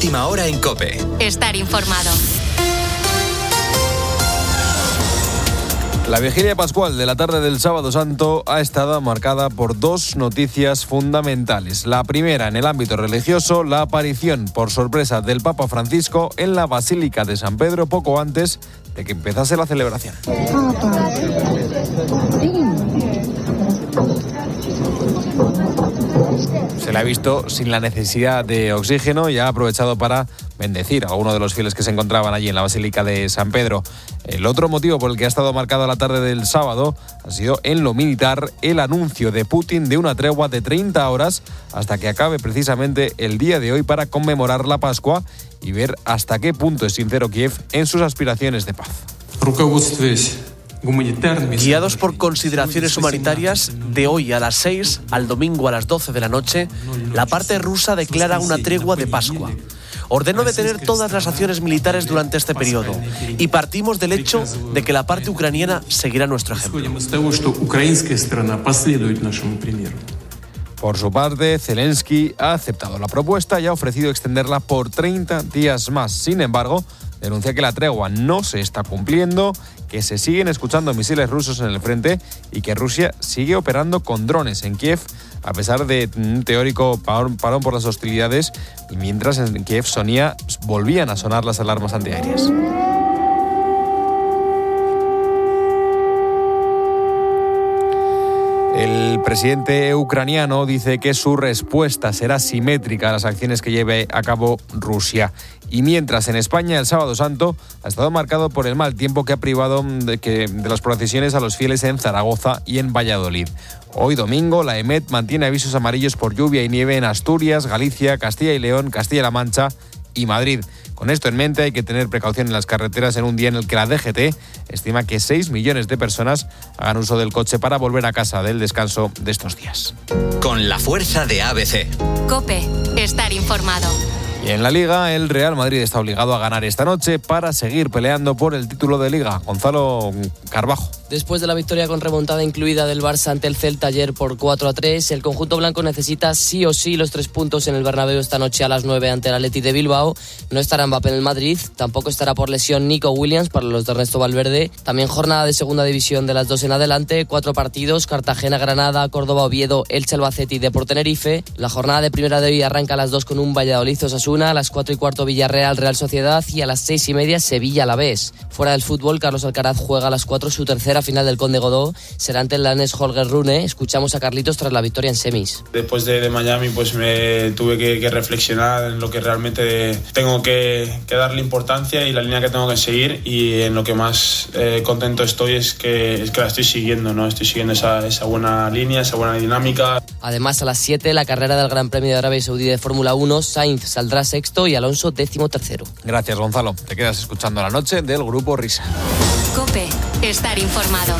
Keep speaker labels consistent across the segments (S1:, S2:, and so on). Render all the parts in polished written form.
S1: Última hora en COPE.
S2: Estar informado.
S3: La vigilia pascual de la tarde del Sábado Santo ha estado marcada por dos noticias fundamentales. La primera, en el ámbito religioso, la aparición por sorpresa del Papa Francisco en la Basílica de San Pedro poco antes de que empezase la celebración. Se le ha visto sin la necesidad de oxígeno y ha aprovechado para bendecir a uno de los fieles que se encontraban allí en la Basílica de San Pedro. El otro motivo por el que ha estado marcado la tarde del sábado ha sido en lo militar el anuncio de Putin de una tregua de 30 horas hasta que acabe precisamente el día de hoy para conmemorar la Pascua y ver hasta qué punto es sincero Kiev en sus aspiraciones de paz.
S4: Guiados por consideraciones humanitarias, de hoy a las 6 al domingo a las 12 de la noche, la parte rusa declara una tregua de Pascua. Ordenó detener todas las acciones militares durante este periodo y partimos del hecho de que la parte ucraniana seguirá nuestro ejemplo.
S3: Por su parte, Zelensky ha aceptado la propuesta y ha ofrecido extenderla por 30 días más. Sin embargo, denuncia que la tregua no se está cumpliendo, que se siguen escuchando misiles rusos en el frente y que Rusia sigue operando con drones en Kiev, a pesar de un teórico parón por las hostilidades, y mientras en Kiev volvían a sonar las alarmas antiaéreas. El presidente ucraniano dice que su respuesta será simétrica a las acciones que lleve a cabo Rusia. Y mientras en España el Sábado Santo ha estado marcado por el mal tiempo que ha privado de las procesiones a los fieles en Zaragoza y en Valladolid. Hoy domingo la EMET mantiene avisos amarillos por lluvia y nieve en Asturias, Galicia, Castilla y León, Castilla-La Mancha y Madrid. Con esto en mente hay que tener precaución en las carreteras en un día en el que la DGT estima que 6 millones de personas hagan uso del coche para volver a casa del descanso de estos días.
S1: Con la fuerza de ABC.
S2: COPE. Estar informado.
S3: Y en la Liga, el Real Madrid está obligado a ganar esta noche para seguir peleando por el título de Liga. Gonzalo Carbajo.
S5: Después de la victoria con remontada incluida del Barça ante el Celta ayer por 4-3, el conjunto blanco necesita sí o sí los 3 puntos en el Bernabéu esta noche a las 9 ante el Athletic de Bilbao. No estará Mbappé en el Madrid, tampoco estará por lesión Nico Williams para los de Ernesto Valverde. También jornada de segunda división de las 2 en adelante, 4 partidos, Cartagena, Granada, Córdoba, Oviedo, Elche, Albacete y Depor Tenerife. La jornada de primera de hoy arranca a las 2 con un Valladolid Osasuna, a las 4:15 Villarreal Real Sociedad y a las 6:30 Sevilla Alavés. Fuera del fútbol, Carlos Alcaraz juega a las 4 su tercera final del Conde Godó, será ante el danés Holger Rune. Escuchamos a Carlitos tras la victoria en semis.
S6: Después de Miami pues me tuve que reflexionar en lo que realmente tengo que darle importancia y la línea que tengo que seguir, y en lo que más contento estoy es que la estoy siguiendo, ¿no? Estoy siguiendo esa buena línea, esa buena dinámica.
S5: Además, a las 7 la carrera del Gran Premio de Arabia Saudí de Fórmula 1, Sainz saldrá sexto y Alonso 13º.
S3: Gracias, Gonzalo. Te quedas escuchando la noche del Grupo Risa.
S2: COPE. Estar informado.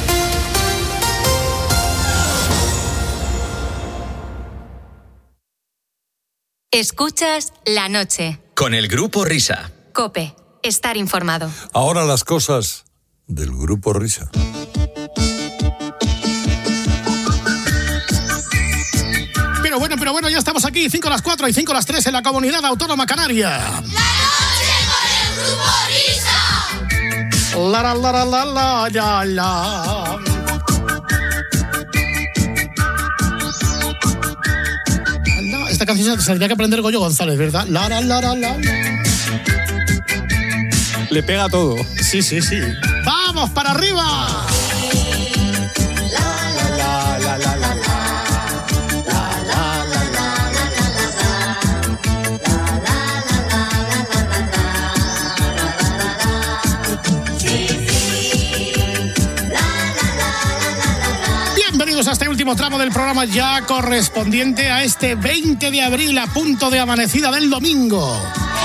S2: Escuchas la noche.
S1: Con el Grupo Risa.
S2: COPE. Estar informado.
S7: Ahora las cosas del Grupo Risa.
S8: Pero bueno, ya estamos aquí, 5 a las 4 y 5 a las 3 en la Comunidad Autónoma Canaria.
S9: La noche con el Grupo Risa.
S8: La. Esta canción se tendría que aprender Goyo González, ¿verdad? La.
S3: Le pega todo.
S8: Sí. ¡Vamos para arriba! Bienvenidos a este último tramo del programa, ya correspondiente a este 20 de abril, a punto de amanecida del domingo.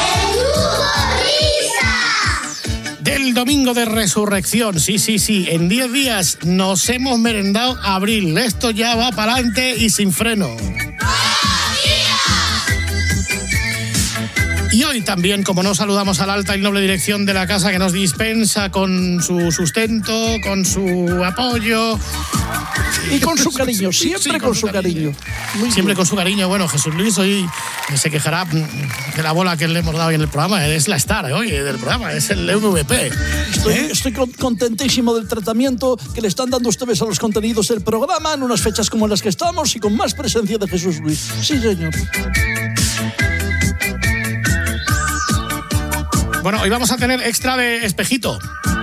S8: Del domingo de resurrección, sí. En 10 días nos hemos merendado abril. Esto ya va para adelante y sin freno. Y hoy también, como no, saludamos a la alta y noble dirección de la casa que nos dispensa con su sustento, con su apoyo.
S10: Y con su cariño, siempre con su cariño.
S8: Siempre con su cariño. Bueno, Jesús Luis hoy se quejará de la bola que le hemos dado hoy en el programa. Es la star hoy del programa, es el MVP.
S10: Estoy contentísimo del tratamiento que le están dando ustedes a los contenidos del programa en unas fechas como las que estamos y con más presencia de Jesús Luis. Sí, señor.
S8: Bueno, hoy vamos a tener extra de espejito.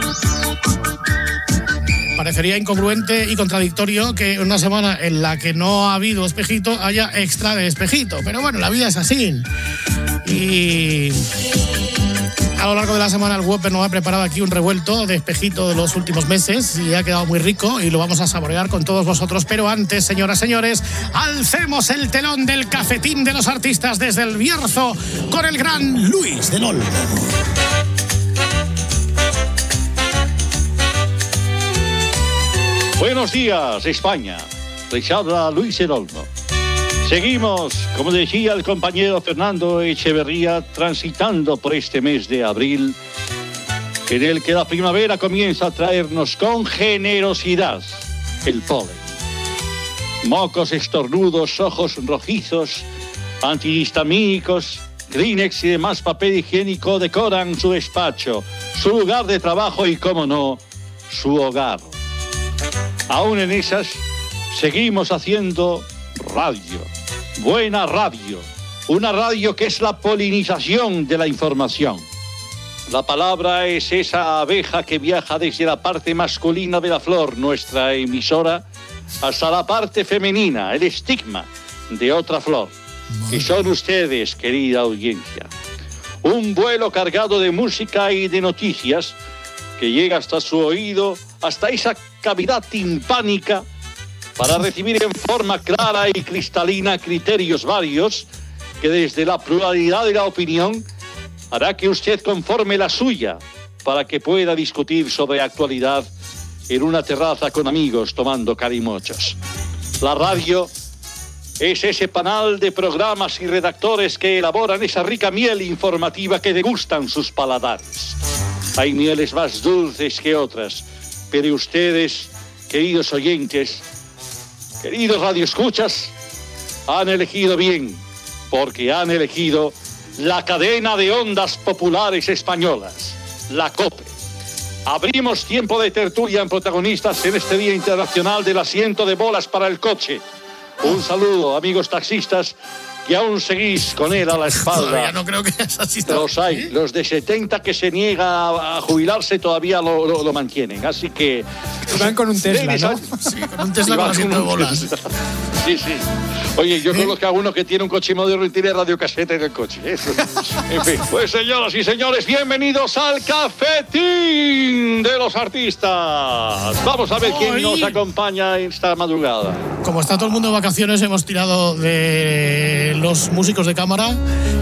S8: Parecería incongruente y contradictorio que una semana en la que no ha habido espejito haya extra de espejito. Pero bueno, la vida es así. Y a lo largo de la semana el Whopper nos ha preparado aquí un revuelto de espejito de los últimos meses y ha quedado muy rico y lo vamos a saborear con todos vosotros. Pero antes, señoras, señores, alcemos el telón del cafetín de los artistas desde el Bierzo con el gran Luis del Olmo.
S11: Buenos días, España. Les habla Luis del Olmo. Seguimos, como decía el compañero Fernando Echeverría, transitando por este mes de abril, en el que la primavera comienza a traernos con generosidad el polen. Mocos estornudos, ojos rojizos, antihistamínicos, Kleenex y demás papel higiénico decoran su despacho, su lugar de trabajo y, cómo no, su hogar. Aún en esas, seguimos haciendo radio, buena radio, una radio que es la polinización de la información. La palabra es esa abeja que viaja desde la parte masculina de la flor, nuestra emisora, hasta la parte femenina, el estigma de otra flor. Y son ustedes, querida audiencia. Un vuelo cargado de música y de noticias que llega hasta su oído, hasta esa cavidad timpánica, para recibir en forma clara y cristalina criterios varios que desde la pluralidad de la opinión hará que usted conforme la suya para que pueda discutir sobre actualidad en una terraza con amigos tomando carimochos. La radio es ese panal de programas y redactores que elaboran esa rica miel informativa que degustan sus paladares. Hay mieles más dulces que otras, pero ustedes, queridos oyentes, queridos radioescuchas, han elegido bien, porque han elegido la cadena de ondas populares españolas, la COPE. Abrimos tiempo de tertulia en protagonistas en este Día Internacional del Asiento de Bolas para el Coche. Un saludo, amigos taxistas, que aún seguís con él a la espalda.
S8: Todavía no creo que es así.
S11: Los hay. Los de 70 que se niega a jubilarse todavía lo mantienen. Así que...
S12: Van con un Tesla, ¿no?
S8: Sí, con un Tesla con asiento de bolas.
S11: Sí, sí. Oye, yo conozco a uno que tiene un coche moderno y tiene radiocasete en el coche. Eso. En fin. Pues, señoras y señores, bienvenidos al Cafetín de los Artistas. Vamos a ver quién nos acompaña esta madrugada.
S8: Como está todo el mundo de vacaciones, hemos tirado de los músicos de cámara.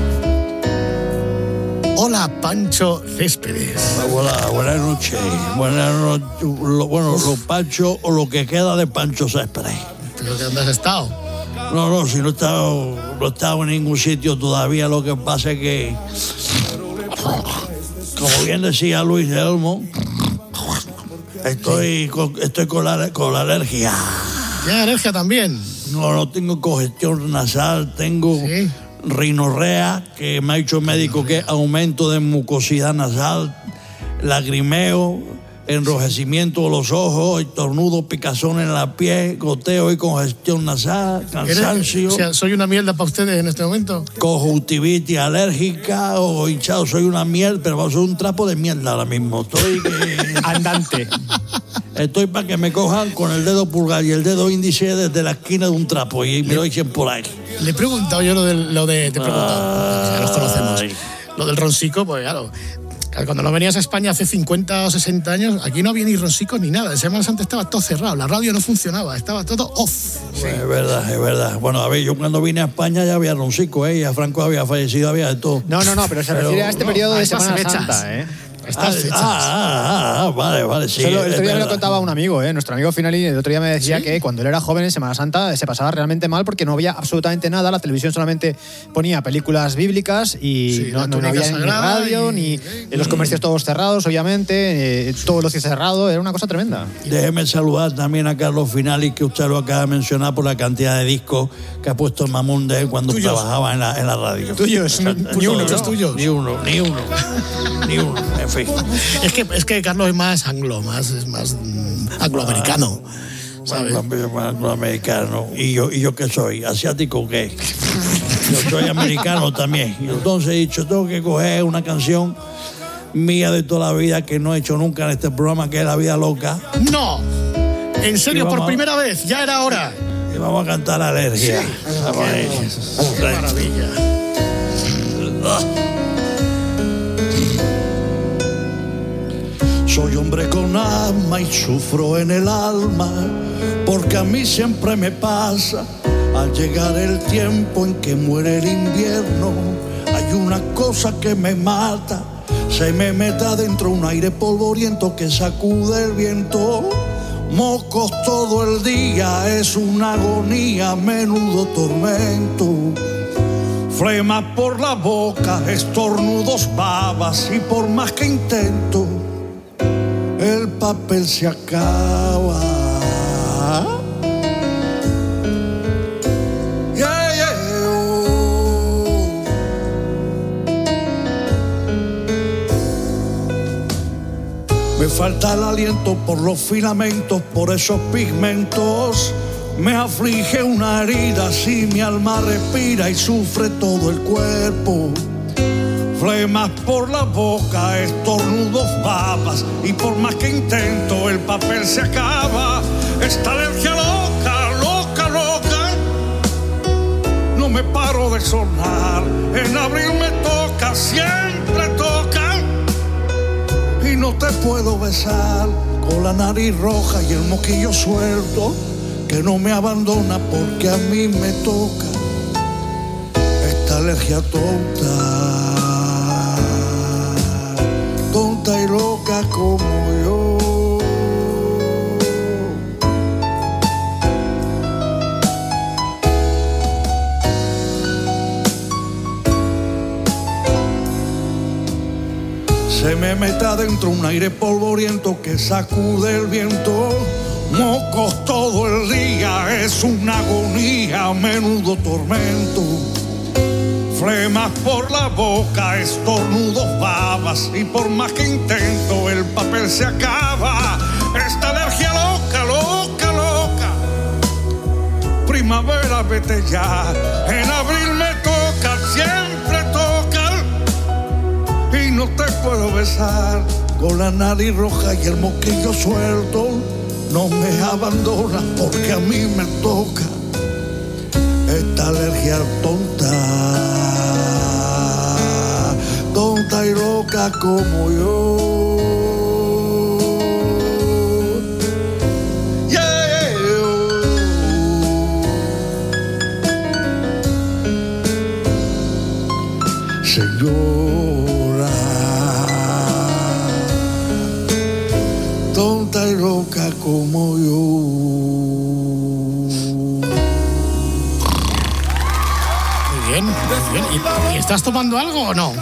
S8: Hola, Pancho Céspedes.
S10: Hola, buenas noches. Buenas noches. Bueno, lo Pancho o lo que queda de Pancho Céspedes.
S8: ¿Pero dónde has estado?
S10: No, si no he estado en ningún sitio todavía. Lo que pasa es que, como bien decía Luis del Olmo, estoy con la alergia.
S8: ¿Tienes alergia también?
S10: No tengo congestión nasal, tengo rinorrea, que me ha dicho el médico que es aumento de mucosidad nasal, lagrimeo, enrojecimiento de los ojos, estornudo, picazón en la piel, goteo y congestión nasal, cansancio.
S8: O sea, ¿soy una mierda para ustedes en este momento?
S10: Conjuntivitis alérgica o hinchado, soy una mierda, pero soy un trapo de mierda ahora mismo. Estoy
S12: andante.
S10: Estoy para que me cojan con el dedo pulgar y el dedo índice desde la esquina de un trapo y me lo echen por ahí.
S8: Le he preguntado yo te he preguntado, ya los conocemos. Lo del Ronsico, pues claro. Cuando no venías a España hace 50 o 60 años, aquí no había ni Ronsico ni nada. Semana antes estaba todo cerrado, la radio no funcionaba, estaba todo off.
S10: Sí. Es verdad. Bueno, a ver, yo cuando vine a España ya había Ronsico, ya Franco había fallecido, había de todo.
S12: No, pero se refiere a este periodo de Semana Santa,
S8: Estas fechas.
S10: Vale, sí.
S12: El otro día me lo contaba un amigo, nuestro amigo Finali, el otro día me decía que cuando él era joven en Semana Santa se pasaba realmente mal porque no había absolutamente nada, la televisión solamente ponía películas bíblicas y no había ni radio, ni los comercios todos cerrados, obviamente, todo lo cerrado, era una cosa tremenda.
S10: Déjeme saludar también a Carlos Finali, que usted lo acaba de mencionar por la cantidad de discos que ha puesto el mamón de él cuando trabajaba en la radio.
S8: Tuyos, ni uno, los tuyos.
S10: Ni uno. En fin.
S8: Es que Carlos es más más angloamericano, ¿sabes?
S10: Angloamericano. ¿Y yo qué soy? ¿Asiático o qué? Yo soy americano también. Y entonces he dicho, tengo que coger una canción mía de toda la vida que no he hecho nunca en este programa, que es La Vida Loca.
S8: ¡No! ¿En serio? ¿Por primera vez? Ya era hora.
S10: Y vamos a cantar Alergia.
S8: Sí. ¡Qué maravilla!
S10: Soy hombre con alma y sufro en el alma, porque a mí siempre me pasa, al llegar el tiempo en que muere el invierno, hay una cosa que me mata, se me mete adentro un aire polvoriento que sacude el viento. Mocos todo el día, es una agonía, menudo tormento. Flemas por la boca, estornudos, babas, y por más que intento, el papel se acaba. Me falta el aliento por los filamentos, por esos pigmentos. Me aflige una herida, si mi alma respira y sufre todo el cuerpo. Flemas por la boca, estornudos, babas, y por más que intento el papel se acaba. Esta alergia loca, loca, loca, no me paro de sonar. En abril me toca, siempre toca, y no te puedo besar. Con la nariz roja y el moquillo suelto, que no me abandona porque a mí me toca. Esta alergia tonta y loca como yo. Se me mete adentro un aire polvoriento que sacude el viento. Mocos todo el día, es una agonía, menudo tormento. Flemas por la boca, estornudos, babas, y por más que intento el papel se acaba. Esta alergia loca, loca, loca, primavera vete ya. En abril me toca, siempre toca, y no te puedo besar. Con la nariz roja y el moquillo suelto, no me abandona porque a mí me toca. Esta alergia tonta y loca como yo. Yeah. Señora, tonta y loca como yo.
S8: Muy bien. ¿Y estás tomando algo o no?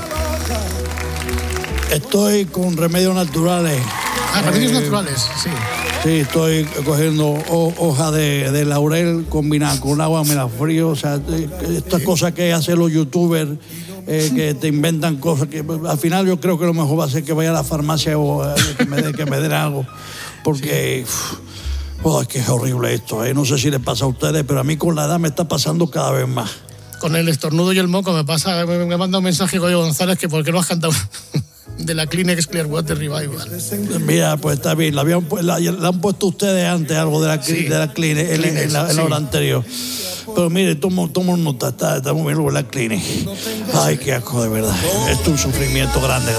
S10: Estoy con remedios naturales.
S8: Remedios naturales, sí.
S10: Sí, estoy cogiendo hoja de laurel combinada con agua, me la frío. O sea, estas cosas que hacen los youtubers, que te inventan cosas que al final yo creo que lo mejor va a ser que vaya a la farmacia o que me den algo. Porque es que es horrible esto. No sé si les pasa a ustedes, pero a mí con la edad me está pasando cada vez más.
S8: Con el estornudo y el moco me manda un mensaje Goyo González que ¿por qué no has cantado de la Kleenex Clearwater Revival?
S10: Mira, pues está bien, la han puesto ustedes antes algo de la Kleenex en la hora anterior. Pero mire, tomo nota, está muy bien la Kleenex. Ay, qué asco, de verdad. Esto es un sufrimiento grande.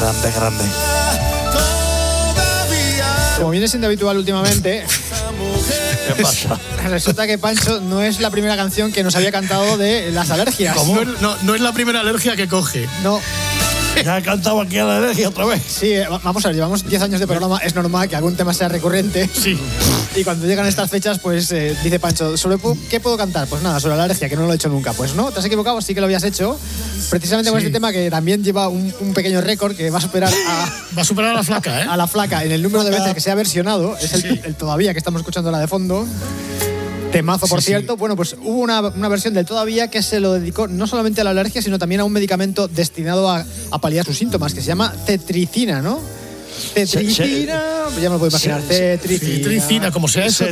S12: Como viene siendo habitual últimamente,
S10: ¿qué pasa?
S12: Resulta que Pancho no es la primera canción que nos había cantado de las alergias.
S8: ¿Cómo? No es la primera alergia que coge.
S12: No.
S10: Ya he cantado aquí a la alergia otra vez.
S12: Sí, vamos a ver, llevamos 10 años de programa, es normal que algún tema sea recurrente.
S8: Sí.
S12: Y cuando llegan estas fechas, pues dice Pancho, ¿sobre qué puedo cantar? Pues nada, sobre la alergia, que no lo he hecho nunca. Pues no, te has equivocado, sí que lo habías hecho. Precisamente con este tema que también lleva un pequeño récord que va a superar
S8: a la flaca, ¿eh?
S12: A la flaca, en el número de veces que se ha versionado. Es el Todavía, que estamos escuchando la de fondo. Temazo, por cierto. Bueno, pues hubo una versión del Todavía que se lo dedicó no solamente a la alergia, sino también a un medicamento destinado a paliar sus síntomas, que se llama cetricina, ¿no? Cetricina, ya me lo puedo imaginar.
S8: Cetricina, como sea eso.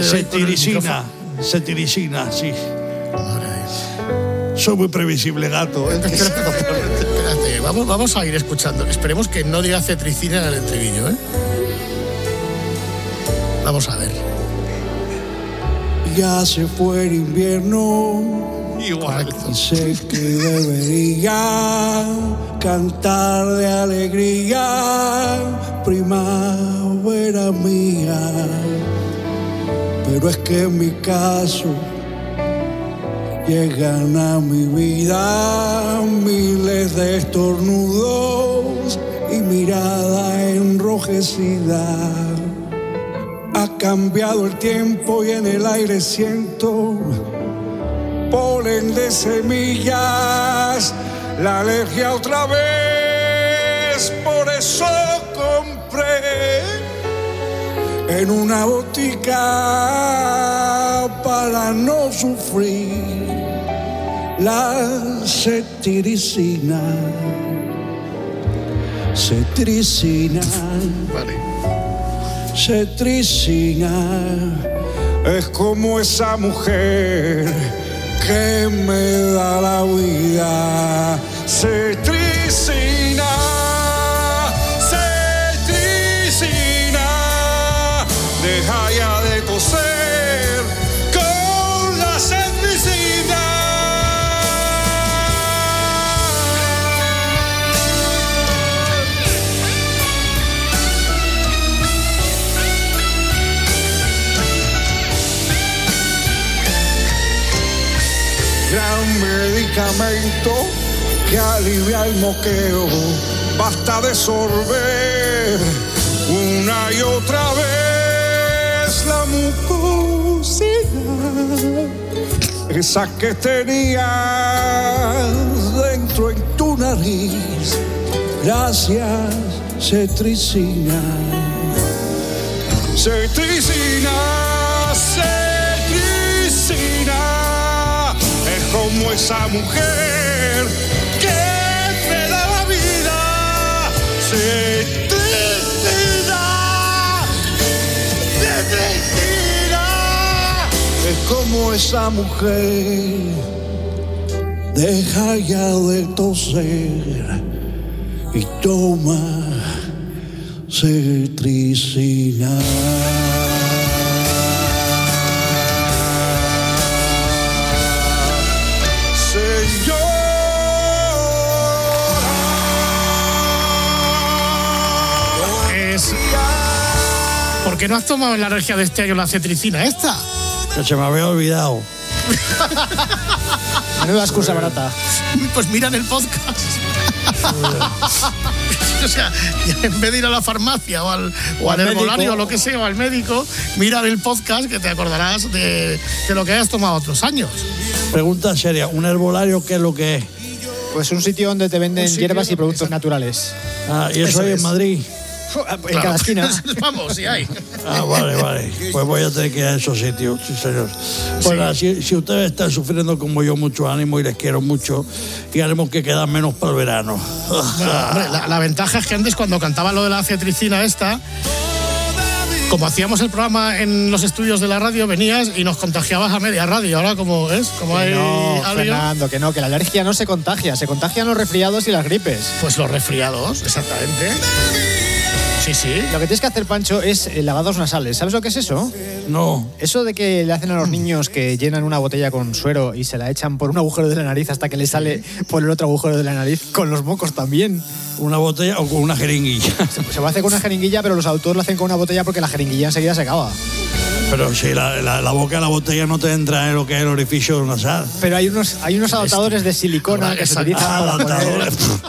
S10: Cetiricina, sí. Soy muy previsible, gato.
S8: Espérate, vamos a ir escuchando. Esperemos que no diga cetricina en el estribillo, ¿eh? Vamos a ver.
S10: Ya se fue el invierno.
S8: Igual.
S10: Y sé que debería cantar de alegría, primavera mía. Pero es que en mi caso llegan a mi vida miles de estornudos y mirada enrojecida. Ha cambiado el tiempo y en el aire siento polen de semillas, la alergia otra vez, por eso compré en una botica para no sufrir la cetiricina. Cetricina.
S8: Vale.
S10: Cetricina es como esa mujer que me da la vida. Cetricina, cetricina, deja ya de toser con la cetricina. Gran medicamento que alivia el moqueo, basta de sorber una y otra vez la mucosidad, esa que tenías dentro en tu nariz. Gracias, cetricina. Cetricina, cetricina, es como esa mujer que me da la vida. Cetricina, cetricina, es como esa mujer. Deja ya de toser y toma cetricina.
S8: ¿Por qué no has tomado en la alergia de este año la cetricina esta?
S10: Que se me había olvidado.
S12: Menuda excusa barata.
S8: Pues mira en el podcast. O sea, en vez de ir a la farmacia o al herbolario o lo que sea, o al médico, mira en el podcast que te acordarás de lo que hayas tomado otros años.
S10: Pregunta seria, ¿un herbolario qué es lo que es?
S12: Pues un sitio donde te venden hierbas y productos naturales.
S10: Ah, ¿y eso hay en Madrid?
S12: En cada esquina.
S8: Vamos, sí hay.
S10: Ah, vale. Pues voy a tener que ir a esos sitios, sí, señor. Pues nada, si ustedes están sufriendo como yo, mucho ánimo y les quiero mucho, y haremos que quedan menos para el verano.
S8: Bueno, hombre, la ventaja es que antes, cuando cantaba lo de la cetricina esta, como hacíamos el programa en los estudios de la radio, venías y nos contagiabas a media radio. Ahora, como es, como hay
S12: Fernando, que la alergia no se contagia, se contagian los resfriados y las gripes.
S8: Pues los resfriados, exactamente. Sí.
S12: Lo que tienes que hacer, Pancho, es lavados nasales. ¿Sabes lo que es eso?
S10: No.
S12: Eso de que le hacen a los niños que llenan una botella con suero y se la echan por un agujero de la nariz hasta que le sale por el otro agujero de la nariz, con los mocos también.
S10: ¿Una botella o con una jeringuilla?
S12: Se va a hacer con una jeringuilla, pero los autores lo hacen con una botella porque la jeringuilla enseguida se acaba.
S10: Pero si la boca de la botella no te entra en lo que es el orificio nasal.
S12: Pero hay unos adaptadores de silicona que se utilizan para poner...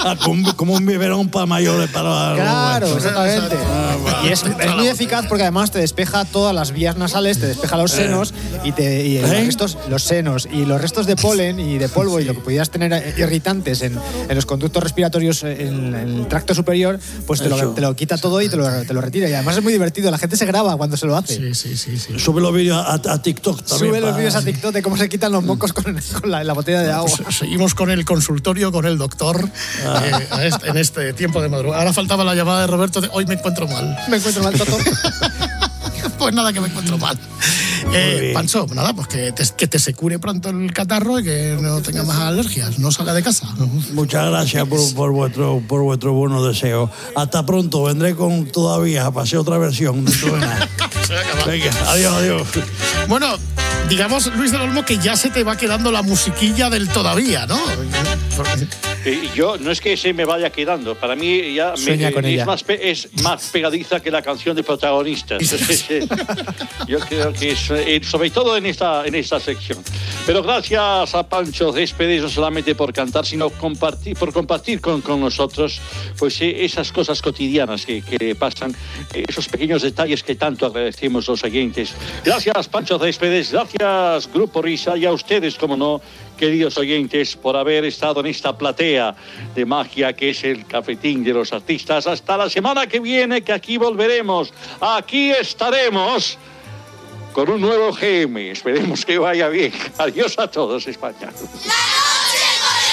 S10: como un biberón para mayores.
S12: Claro, exactamente. Y es muy eficaz porque además te despeja todas las vías nasales, te despeja los senos los senos y los restos de polen y de polvo y lo que pudieras tener irritantes en los conductos respiratorios en el tracto superior, pues te lo quita todo y te lo retira. Y además es muy divertido, la gente se graba cuando se lo hace.
S8: Sí.
S10: Sube los vídeos a TikTok también.
S12: Sube los vídeos a TikTok de cómo se quitan los mocos con la botella de agua.
S8: Pues seguimos con el consultorio, con el doctor en este tiempo de madrugada. Ahora faltaba la llamada de Roberto de hoy me encuentro mal.
S12: Me encuentro mal, doctor.
S8: Pues nada, que me encuentro mal. Pancho, nada, pues que se cure pronto el catarro y que no tenga más alergias, no salga de casa.
S10: Muchas gracias por vuestro buenos deseos. Hasta pronto, vendré con todavía para hacer otra versión. Venga, adiós.
S8: Bueno, digamos, Luis del Olmo, que ya se te va quedando la musiquilla del todavía, ¿no?
S11: Yo no es que se me vaya quedando, para mí ya es más pegadiza que la canción de Protagonistas. Yo creo que es, sobre todo en esta sección. Pero gracias a Pancho Céspedes, no solamente por cantar, sino por compartir con nosotros pues esas cosas cotidianas que pasan, esos pequeños detalles que tanto agradecemos los oyentes. Gracias, Pancho Céspedes, gracias, Grupo Risa, y a ustedes, como no, queridos oyentes, por haber estado en esta platea de magia que es el cafetín de los artistas. Hasta la semana que viene, que aquí volveremos. Aquí estaremos con un nuevo GM. Esperemos que vaya bien. Adiós a todos, España.
S9: La noche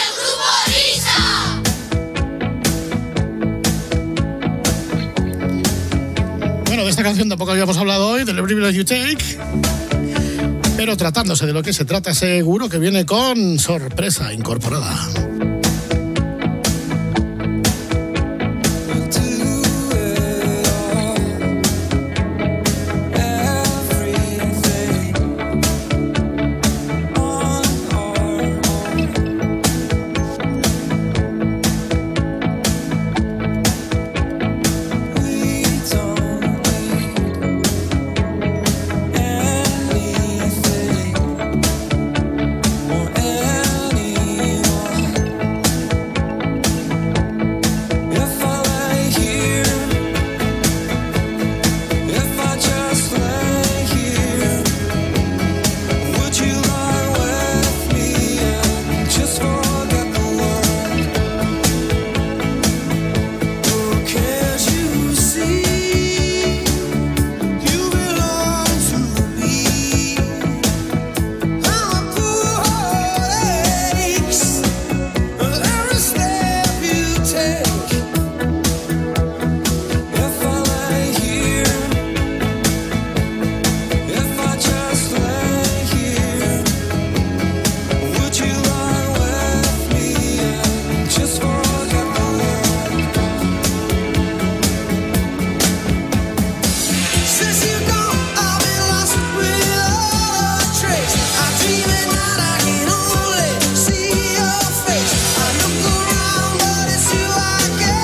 S9: con el Grupo Risa.
S8: Bueno, de esta canción tampoco habíamos hablado hoy, del Every Breath You Take. Pero tratándose de lo que se trata, seguro que viene con sorpresa incorporada.
S9: I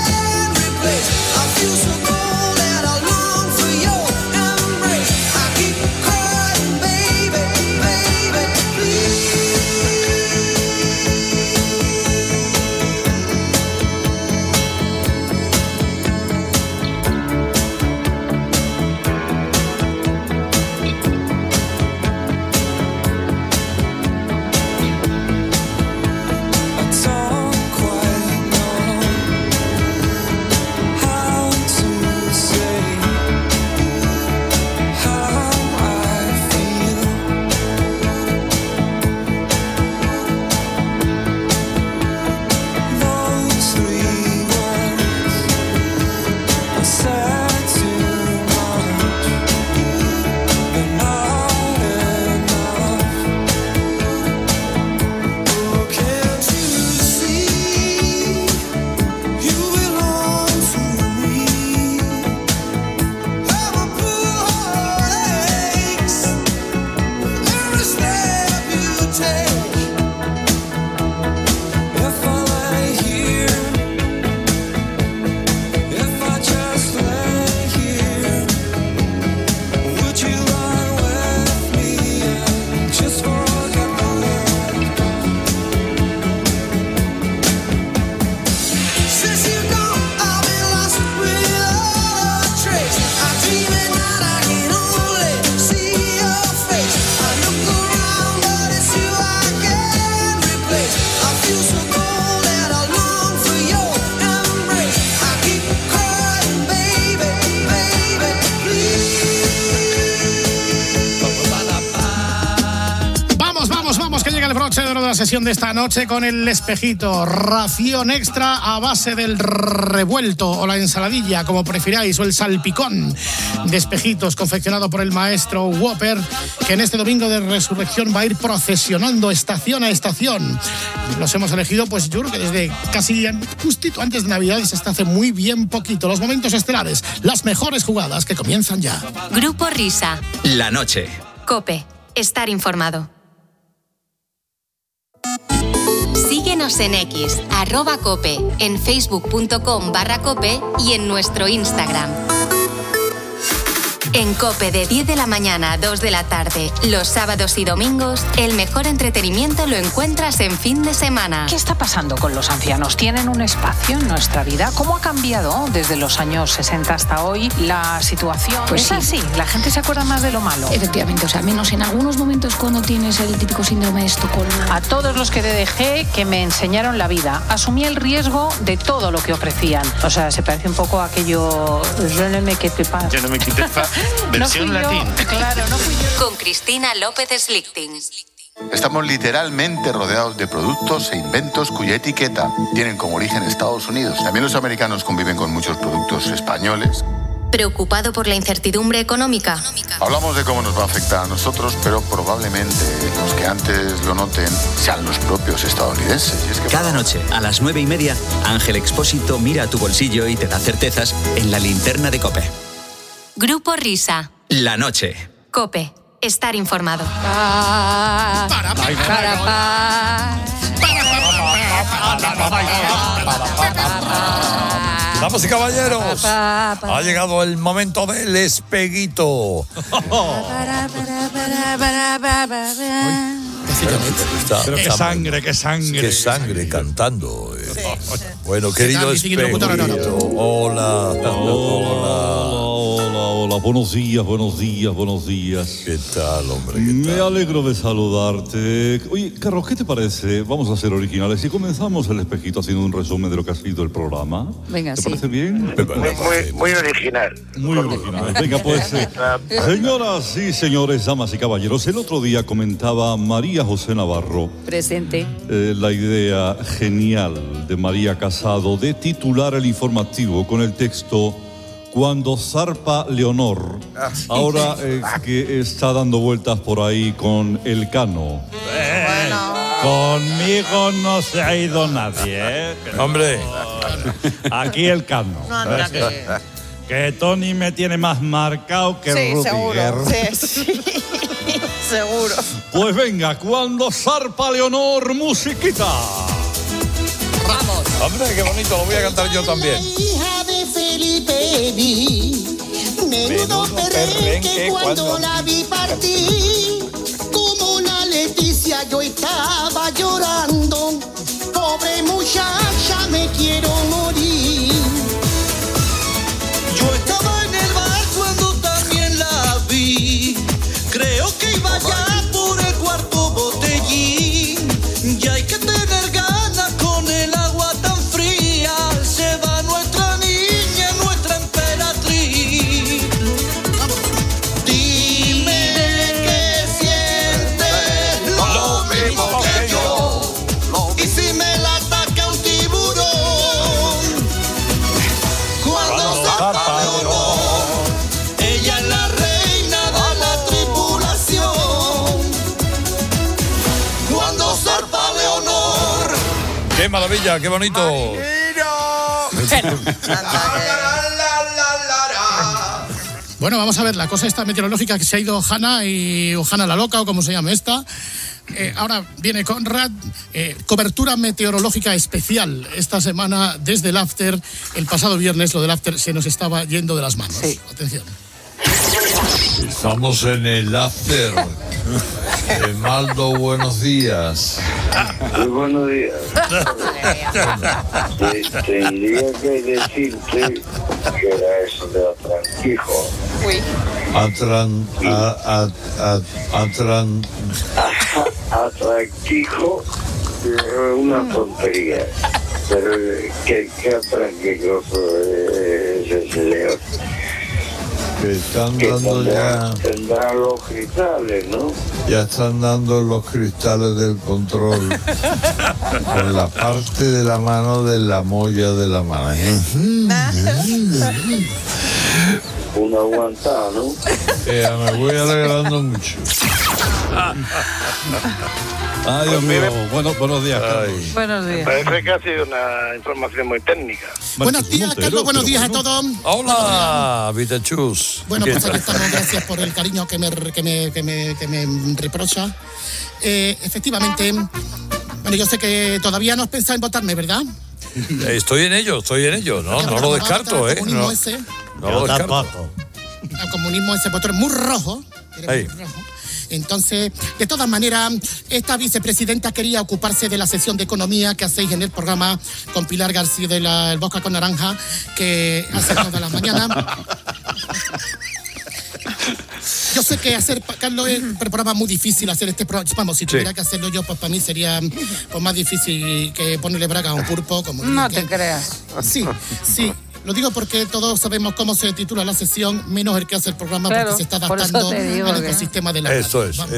S8: broche de oro de la sesión de esta noche con el espejito. Ración extra a base del revuelto o la ensaladilla, como prefiráis, o el salpicón de espejitos confeccionado por el maestro Whopper, que en este domingo de resurrección va a ir procesionando estación a estación. Los hemos elegido, pues yo creo que desde casi justito antes de Navidades hasta hace muy bien poquito. Los momentos estelares, las mejores jugadas que comienzan ya.
S2: Grupo Risa.
S1: La noche.
S2: COPE. Estar informado. Síguenos en X, @cope, en facebook.com/cope y en nuestro Instagram. En COPE de 10 de la mañana a 2 de la tarde, los sábados y domingos, el mejor entretenimiento lo encuentras en fin de semana.
S13: ¿Qué está pasando con los ancianos? ¿Tienen un espacio en nuestra vida? ¿Cómo ha cambiado desde los años 60 hasta hoy la situación?
S14: Pues
S13: es
S14: sí.
S13: así, la gente se acuerda más de lo malo.
S14: Efectivamente, o sea, menos en algunos momentos cuando tienes el típico síndrome de Estocolmo.
S13: A todos los que dejé que me enseñaron la vida, asumí el riesgo de todo lo que ofrecían. O sea, se parece un poco a aquello... Je ne me quitte pas.
S15: Je ne me quitte pas. Versión
S13: no fui
S15: latín.
S13: Yo, claro, no fui yo.
S2: Con Cristina López Slichting.
S16: Estamos literalmente rodeados de productos e inventos cuya etiqueta tienen como origen Estados Unidos. También los americanos conviven con muchos productos españoles.
S2: ¿Preocupado por la incertidumbre económica?
S16: Hablamos de cómo nos va a afectar a nosotros, pero probablemente los que antes lo noten sean los propios estadounidenses. Y es que
S1: Cada noche a las 9:30, Ángel Expósito mira a tu bolsillo y te da certezas en la linterna de COPE.
S2: Grupo Risa.
S1: La noche.
S2: COPE. Estar informado.
S7: Damas y caballeros, ha llegado el momento del espeguito.
S10: Qué sangre.
S7: Qué sangre cantando. Bueno, querido espeguito. Hola.
S17: Buenos días.
S7: ¿Qué tal, hombre?
S17: Me alegro de saludarte. Oye, Carlos, ¿qué te parece? Vamos a ser originales y comenzamos el espejito haciendo un resumen de lo que ha sido el programa.
S13: Venga,
S17: ¿Te
S13: sí.
S17: parece bien?
S15: Muy original.
S17: Muy original. Venga, pues, señoras y señores, damas y caballeros, el otro día comentaba María José Navarro
S13: Presente.
S17: la idea genial de María Casado de titular el informativo con el texto Cuando zarpa Leonor. Ahora que está dando vueltas por ahí con el Cano.
S18: Conmigo no se ha ido nadie, ¿eh?
S7: Hombre.
S18: Aquí el Cano. Que Tony me tiene más marcado que Rudiger.
S19: Sí, seguro.
S17: Pues venga, cuando zarpa Leonor, musiquita.
S13: Vamos.
S7: Hombre, qué bonito, lo voy a cantar yo también.
S20: Hija de Felipe vi, menudo perrenque cuando la vi partir. Como una Leticia yo estaba llorando. Pobre muchacha, me quiero morir.
S21: Yo estaba en el bar cuando también la vi. Creo que iba ya por el cuarto botellín. Ya hay que tener ganas con el agua tan fría. Se va nuestra niña, nuestra emperatriz. Dime qué sientes, lo mismo que yo. Y si me la ataca un tiburón, cuando zarpa Leonor, ella es la reina de la tripulación. Cuando zarpa Leonor.
S7: Qué maravilla, qué bonito.
S8: Bueno, vamos a ver, la cosa esta meteorológica que se ha ido Hanna o Hanna la loca o como se llame esta. Ahora viene Conrad, cobertura meteorológica especial esta semana desde el After. El pasado viernes lo del After se nos estaba yendo de las manos. Sí. Atención.
S7: Estamos en el after. Emaldo, buenos días.
S22: Muy buenos días. Tendría que decirte que era eso de Atranquijo. Atranquijo es una tontería. Pero ¿qué Atranquijo es ese león?
S7: Que están dando ya...
S22: Tendrán los cristales, ¿no?
S7: Ya están dando los cristales del control con la parte de la mano de la molla de la mano.
S22: Una aguantada, ¿no?
S7: Me voy alegrando mucho. Ay, Dios mío. Buenos días, Carlos.
S19: Buenos días.
S15: Parece que ha sido una información muy técnica.
S8: Buenos días, Carlos. Buenos días a todos.
S7: Hola, Vitachus.
S8: Bueno, pues aquí estamos. Gracias por el cariño que me reprocha. Efectivamente, bueno, yo sé que todavía no has pensado en votarme, ¿verdad?
S7: Estoy en ello. No lo descarto,
S8: El comunismo ese.
S7: No lo descarto.
S8: El comunismo ese, pues tú eres muy rojo. Entonces, de todas maneras, esta vicepresidenta quería ocuparse de la sesión de economía que hacéis en el programa con Pilar García de El Boca con Naranja, que hace todas las mañanas. Yo sé que Carlos, es un programa muy difícil hacer este programa. Vamos, si tuviera que hacerlo yo, pues para mí sería pues, más difícil que ponerle braga a un pulpo.
S19: No te creas.
S8: Sí. Lo digo porque todos sabemos cómo se titula la sesión, menos el que hace el programa, porque se está adaptando al ecosistema de la radio.
S7: Eso es.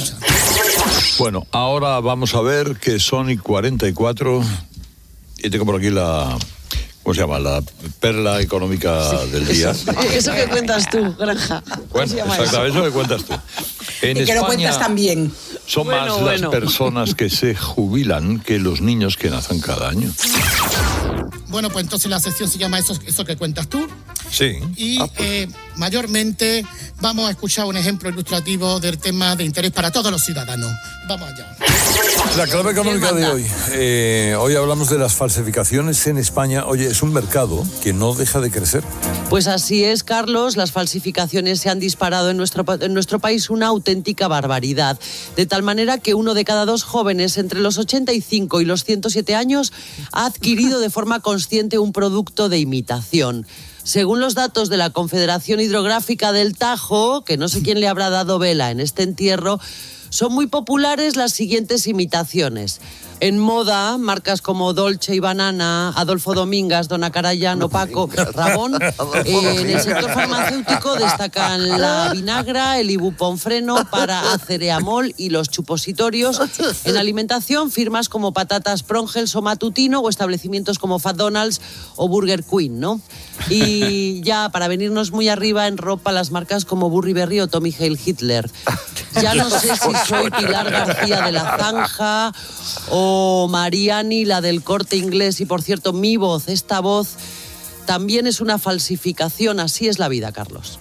S7: Bueno, ahora vamos a ver que son y 44 y tengo por aquí la... ¿Cómo se llama? La perla económica del día.
S19: Eso que cuentas tú, Granja.
S7: Exactamente, eso que cuentas tú. En
S19: y que
S7: España
S19: lo cuentas también.
S7: Son más las personas que se jubilan que los niños que nacen cada año.
S8: Bueno, pues entonces la sesión se llama Eso que cuentas tú.
S7: Sí.
S8: Y mayormente vamos a escuchar un ejemplo ilustrativo del tema de interés para todos los ciudadanos. Vamos allá.
S7: La clave económica de hoy. Hoy hablamos de las falsificaciones en España. Oye, es un mercado que no deja de crecer.
S19: Pues así es, Carlos. Las falsificaciones se han disparado en nuestro país una auténtica barbaridad. De tal manera que 1 de cada 2 jóvenes entre los 85 y los 107 años ha adquirido de forma consciente un producto de imitación. Según los datos de la Confederación Hidrográfica del Tajo, que no sé quién le habrá dado vela en este entierro, son muy populares las siguientes imitaciones. En moda, marcas como Dolce y Banana, Adolfo Domingas, Dona Carayano, Paco, Rabón. En el sector farmacéutico destacan la Vinagra, el Ibuprofeno para Acereamol y los chupositorios. En alimentación, firmas como Patatas Prongels o Matutino o establecimientos como McDonald's o Burger Queen, ¿no? Y ya para venirnos muy arriba en ropa, las marcas como Burberry Berry o Tommy Hilfiger. Ya no sé si soy Pilar García de la Zanja o Mariani, la del Corte Inglés. Y por cierto, mi voz, esta voz, también es una falsificación. Así es la vida, Carlos.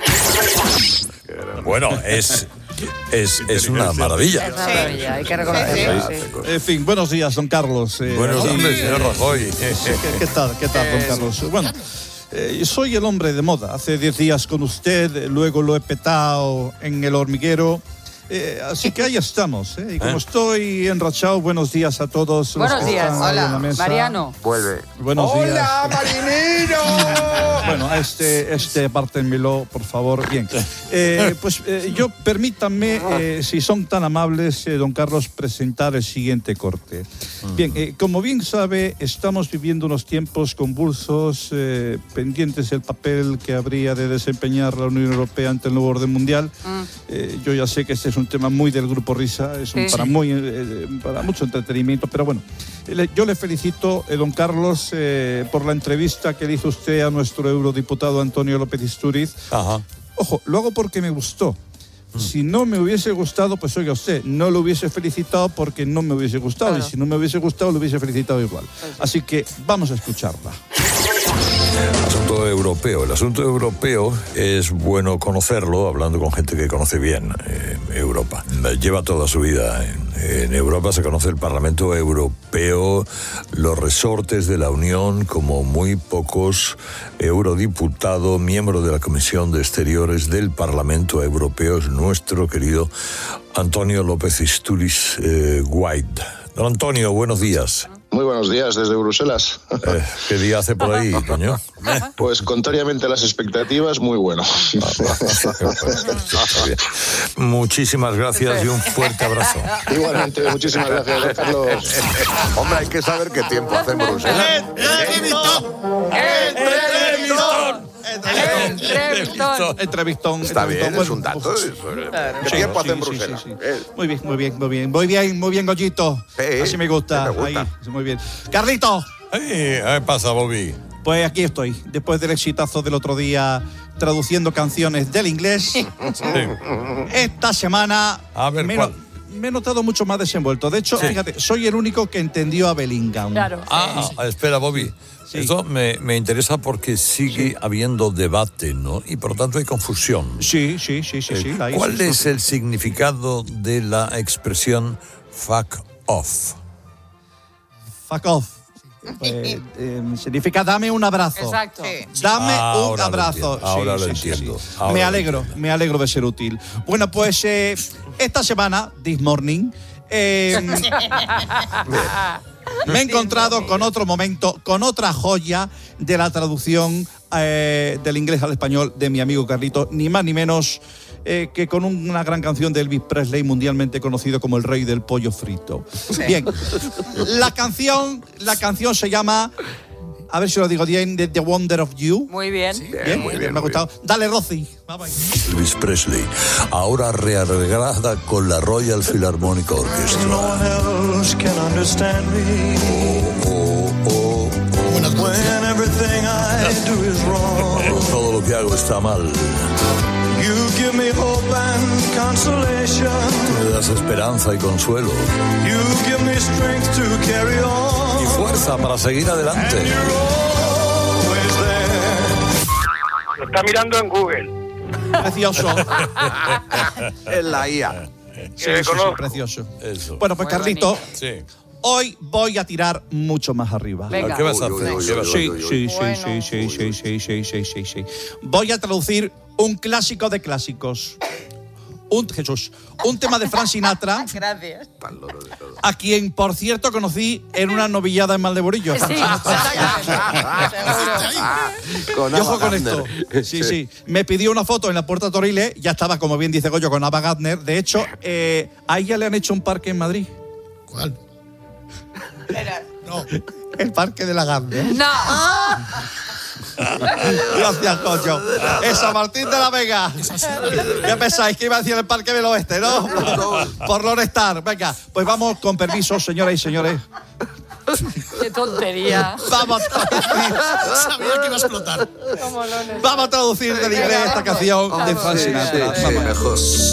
S7: Bueno, es una maravilla.
S19: Es una maravilla, hay que reconocerlo.
S17: En fin, buenos días, don Carlos.
S7: Buenos días, señor Rajoy.
S17: ¿Qué tal, don Carlos? Bueno, soy el hombre de moda. Hace 10 días con usted, luego lo he petado en El Hormiguero. Así que ahí estamos. Y como estoy enrachado, buenos días a todos.
S19: Buenos días. Hola, Mariano.
S15: Vuelve.
S17: Buenos días.
S15: ¡Hola, marinero!
S17: Bueno, apártenmelo, por favor. Bien. Yo, permítanme, si son tan amables, don Carlos, presentar el siguiente corte. Bien, como bien sabe, estamos viviendo unos tiempos convulsos, pendientes del papel que habría de desempeñar la Unión Europea ante el nuevo orden mundial. Yo ya sé que este es un tema muy del Grupo Risa, para mucho entretenimiento, pero bueno, yo le felicito, don Carlos, por la entrevista que le hizo usted a nuestro eurodiputado Antonio López Istúriz. Ajá. Ojo, lo hago porque me gustó. Si no me hubiese gustado, pues oiga usted, no lo hubiese felicitado porque no me hubiese gustado. Claro. Y si no me hubiese gustado, lo hubiese felicitado igual. Así que vamos a escucharla.
S7: Asunto europeo. El asunto europeo es bueno conocerlo, hablando con gente que conoce bien Europa. Lleva toda su vida en Europa, se conoce el Parlamento Europeo, los resortes de la Unión, como muy pocos. Eurodiputado, miembro de la Comisión de Exteriores del Parlamento Europeo, es nuestro querido Antonio López Istúriz White. Don Antonio, buenos días.
S15: Muy buenos días desde Bruselas.
S7: ¿Qué día hace por ahí, coño?
S15: Pues contrariamente a las expectativas, muy bueno.
S7: Muchísimas gracias y un fuerte abrazo.
S15: Igualmente, muchísimas gracias, don Carlos.
S16: Hombre, hay que saber qué tiempo hace en Bruselas.
S21: ¡El televisor!
S4: Entrevistón.
S6: Está bien,
S4: Bueno,
S6: es un dato. ¿Qué tiempo hace en Bruselas?
S4: Sí. Muy bien, Goyito. Así me gusta.
S6: Me gusta.
S4: Ahí, muy bien. Carlito.
S7: ¿Qué pasa, Bobby?
S4: Pues aquí estoy, después del exitazo del otro día traduciendo canciones del inglés. Esta semana
S7: A ver,
S4: me he notado mucho más desenvuelto. De hecho, fíjate, soy el único que entendió a Bellingham.
S13: Claro.
S7: Espera, Bobby. Eso me interesa porque sigue habiendo debate, ¿no? Y por lo tanto hay confusión.
S4: Sí.
S7: ¿Cuál es el significado de la expresión fuck off?
S4: Fuck off. Pues, significa dame un abrazo.
S13: Exacto.
S4: Dame un abrazo.
S7: Ahora lo entiendo.
S4: Me alegro de ser útil. Bueno, pues esta semana, this morning, me he encontrado con otro momento, con otra joya de la traducción del inglés al español de mi amigo Carlito, ni más ni menos que con una gran canción de Elvis Presley, mundialmente conocido como el rey del pollo frito. Bien, la canción se llama, a ver si lo digo bien, The Wonder of You.
S13: Muy bien.
S7: Muy bien,
S4: me ha gustado. Dale, Rosy.
S7: Elvis Presley, ahora rearreglada con la Royal Philharmonic Orchestra. Todo lo que hago está mal.
S21: You give me hope and consolation.
S7: Me das esperanza y consuelo.
S21: You give me strength to carry on.
S7: Y fuerza para seguir adelante.
S23: Lo está mirando en Google.
S4: Precioso.
S6: Es la IA.
S4: Sí, precioso.
S7: Eso.
S4: Bueno, pues Carlito,
S7: Sí.
S4: hoy voy a tirar mucho más arriba.
S13: Venga.
S7: ¿Qué vas a hacer?
S4: Sí. Voy a traducir un clásico de clásicos. Un tema de Frank Sinatra.
S13: Gracias.
S4: A quien, por cierto, conocí en una novillada en Maldemorillo.
S13: Sí,
S4: Y ojo con esto. Sí. Me pidió una foto en la Puerta Toriles. Ya estaba, como bien dice Goyo, con Ava Gardner. De hecho, a ella le han hecho un parque en Madrid.
S8: ¿Cuál?
S4: No. El Parque de la Gardner.
S13: No.
S4: Gracias, Goyo. Esa Martín de la Vega. ¿Qué pensáis? Que iba a decir el Parque del Oeste, no? Por Lone Star. Venga, pues vamos con permiso, señoras y señores.
S13: Qué tontería.
S4: Vamos a traducir.
S8: Sabía que iba a explotar.
S4: Vamos a traducir del inglés esta canción de Frank Sinatra.
S6: Sí, mejor.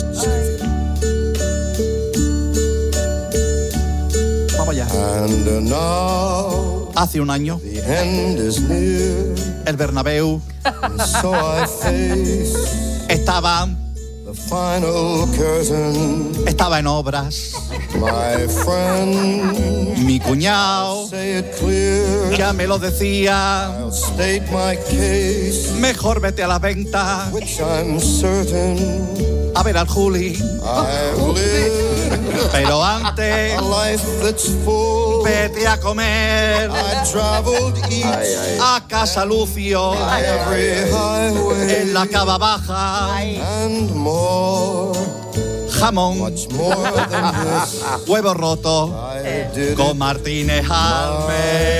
S4: Vamos allá.
S21: And now
S4: Hace un año,
S21: the end is near.
S4: el Bernabéu
S21: So I face
S4: estaba
S21: the final curtain.
S4: Estaba en obras.
S21: My friend,
S4: Mi cuñado
S21: say it clear.
S4: ya me lo decía.
S21: I'll state my case,
S4: Mejor vete a la venta
S21: which I'm certain
S4: a ver al Juli.
S21: I've lived
S4: Pero antes,
S21: a life that's full.
S4: vete a comer
S21: I traveled east
S4: a Casa Lucio,
S21: every highway
S4: en la Cava Baja.
S21: and more.
S4: Jamón,
S21: Much more than this
S4: huevo roto
S21: I did
S4: con Martínez Almeida.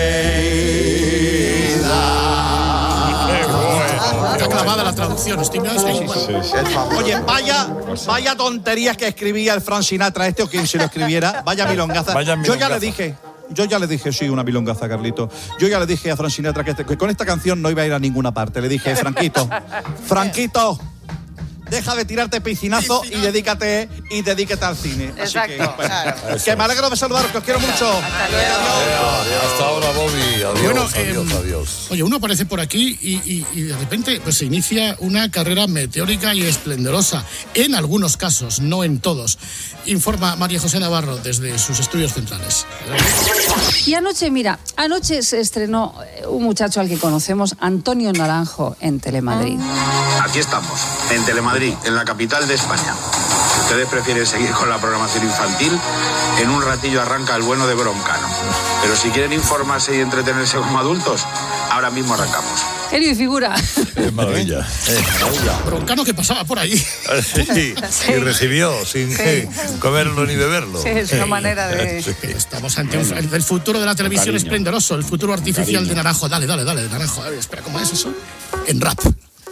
S8: Está clavada la traducción, estoy mirando.
S4: Oye, vaya tonterías que escribía el Frank Sinatra o quien se lo escribiera. Vaya milongaza. Yo ya le dije, sí, una milongaza, Carlito. Yo ya le dije a Frank Sinatra que con esta canción no iba a ir a ninguna parte. Le dije, Franquito, deja de tirarte piscinazo y dedícate al cine.
S13: Exacto.
S4: Así que me alegro de saludaros, que os quiero mucho.
S7: Hasta ahora, Bobby. Adiós,
S8: Bueno,
S7: adiós.
S8: Oye, uno aparece por aquí y de repente pues se inicia una carrera meteórica y esplendorosa. En algunos casos, no en todos. Informa María José Navarro desde sus estudios centrales.
S24: Y anoche se estrenó un muchacho al que conocemos, Antonio Naranjo, en Telemadrid.
S25: Aquí estamos, en Telemadrid, en la capital de España. Si ustedes prefieren seguir con la programación infantil, en un ratillo arranca el bueno de Broncano. Pero si quieren informarse y entretenerse como adultos, ahora mismo arrancamos.
S24: Genio y figura.
S7: Qué maravilla.
S8: Broncano que pasaba por ahí.
S7: Sí, y recibió sin comerlo ni beberlo.
S24: Sí, es una manera de...
S8: Estamos ante el futuro de la televisión esplendoroso, el futuro artificial de Naranjo. Dale, de Naranjo. A ver, espera, ¿cómo es eso? En rap.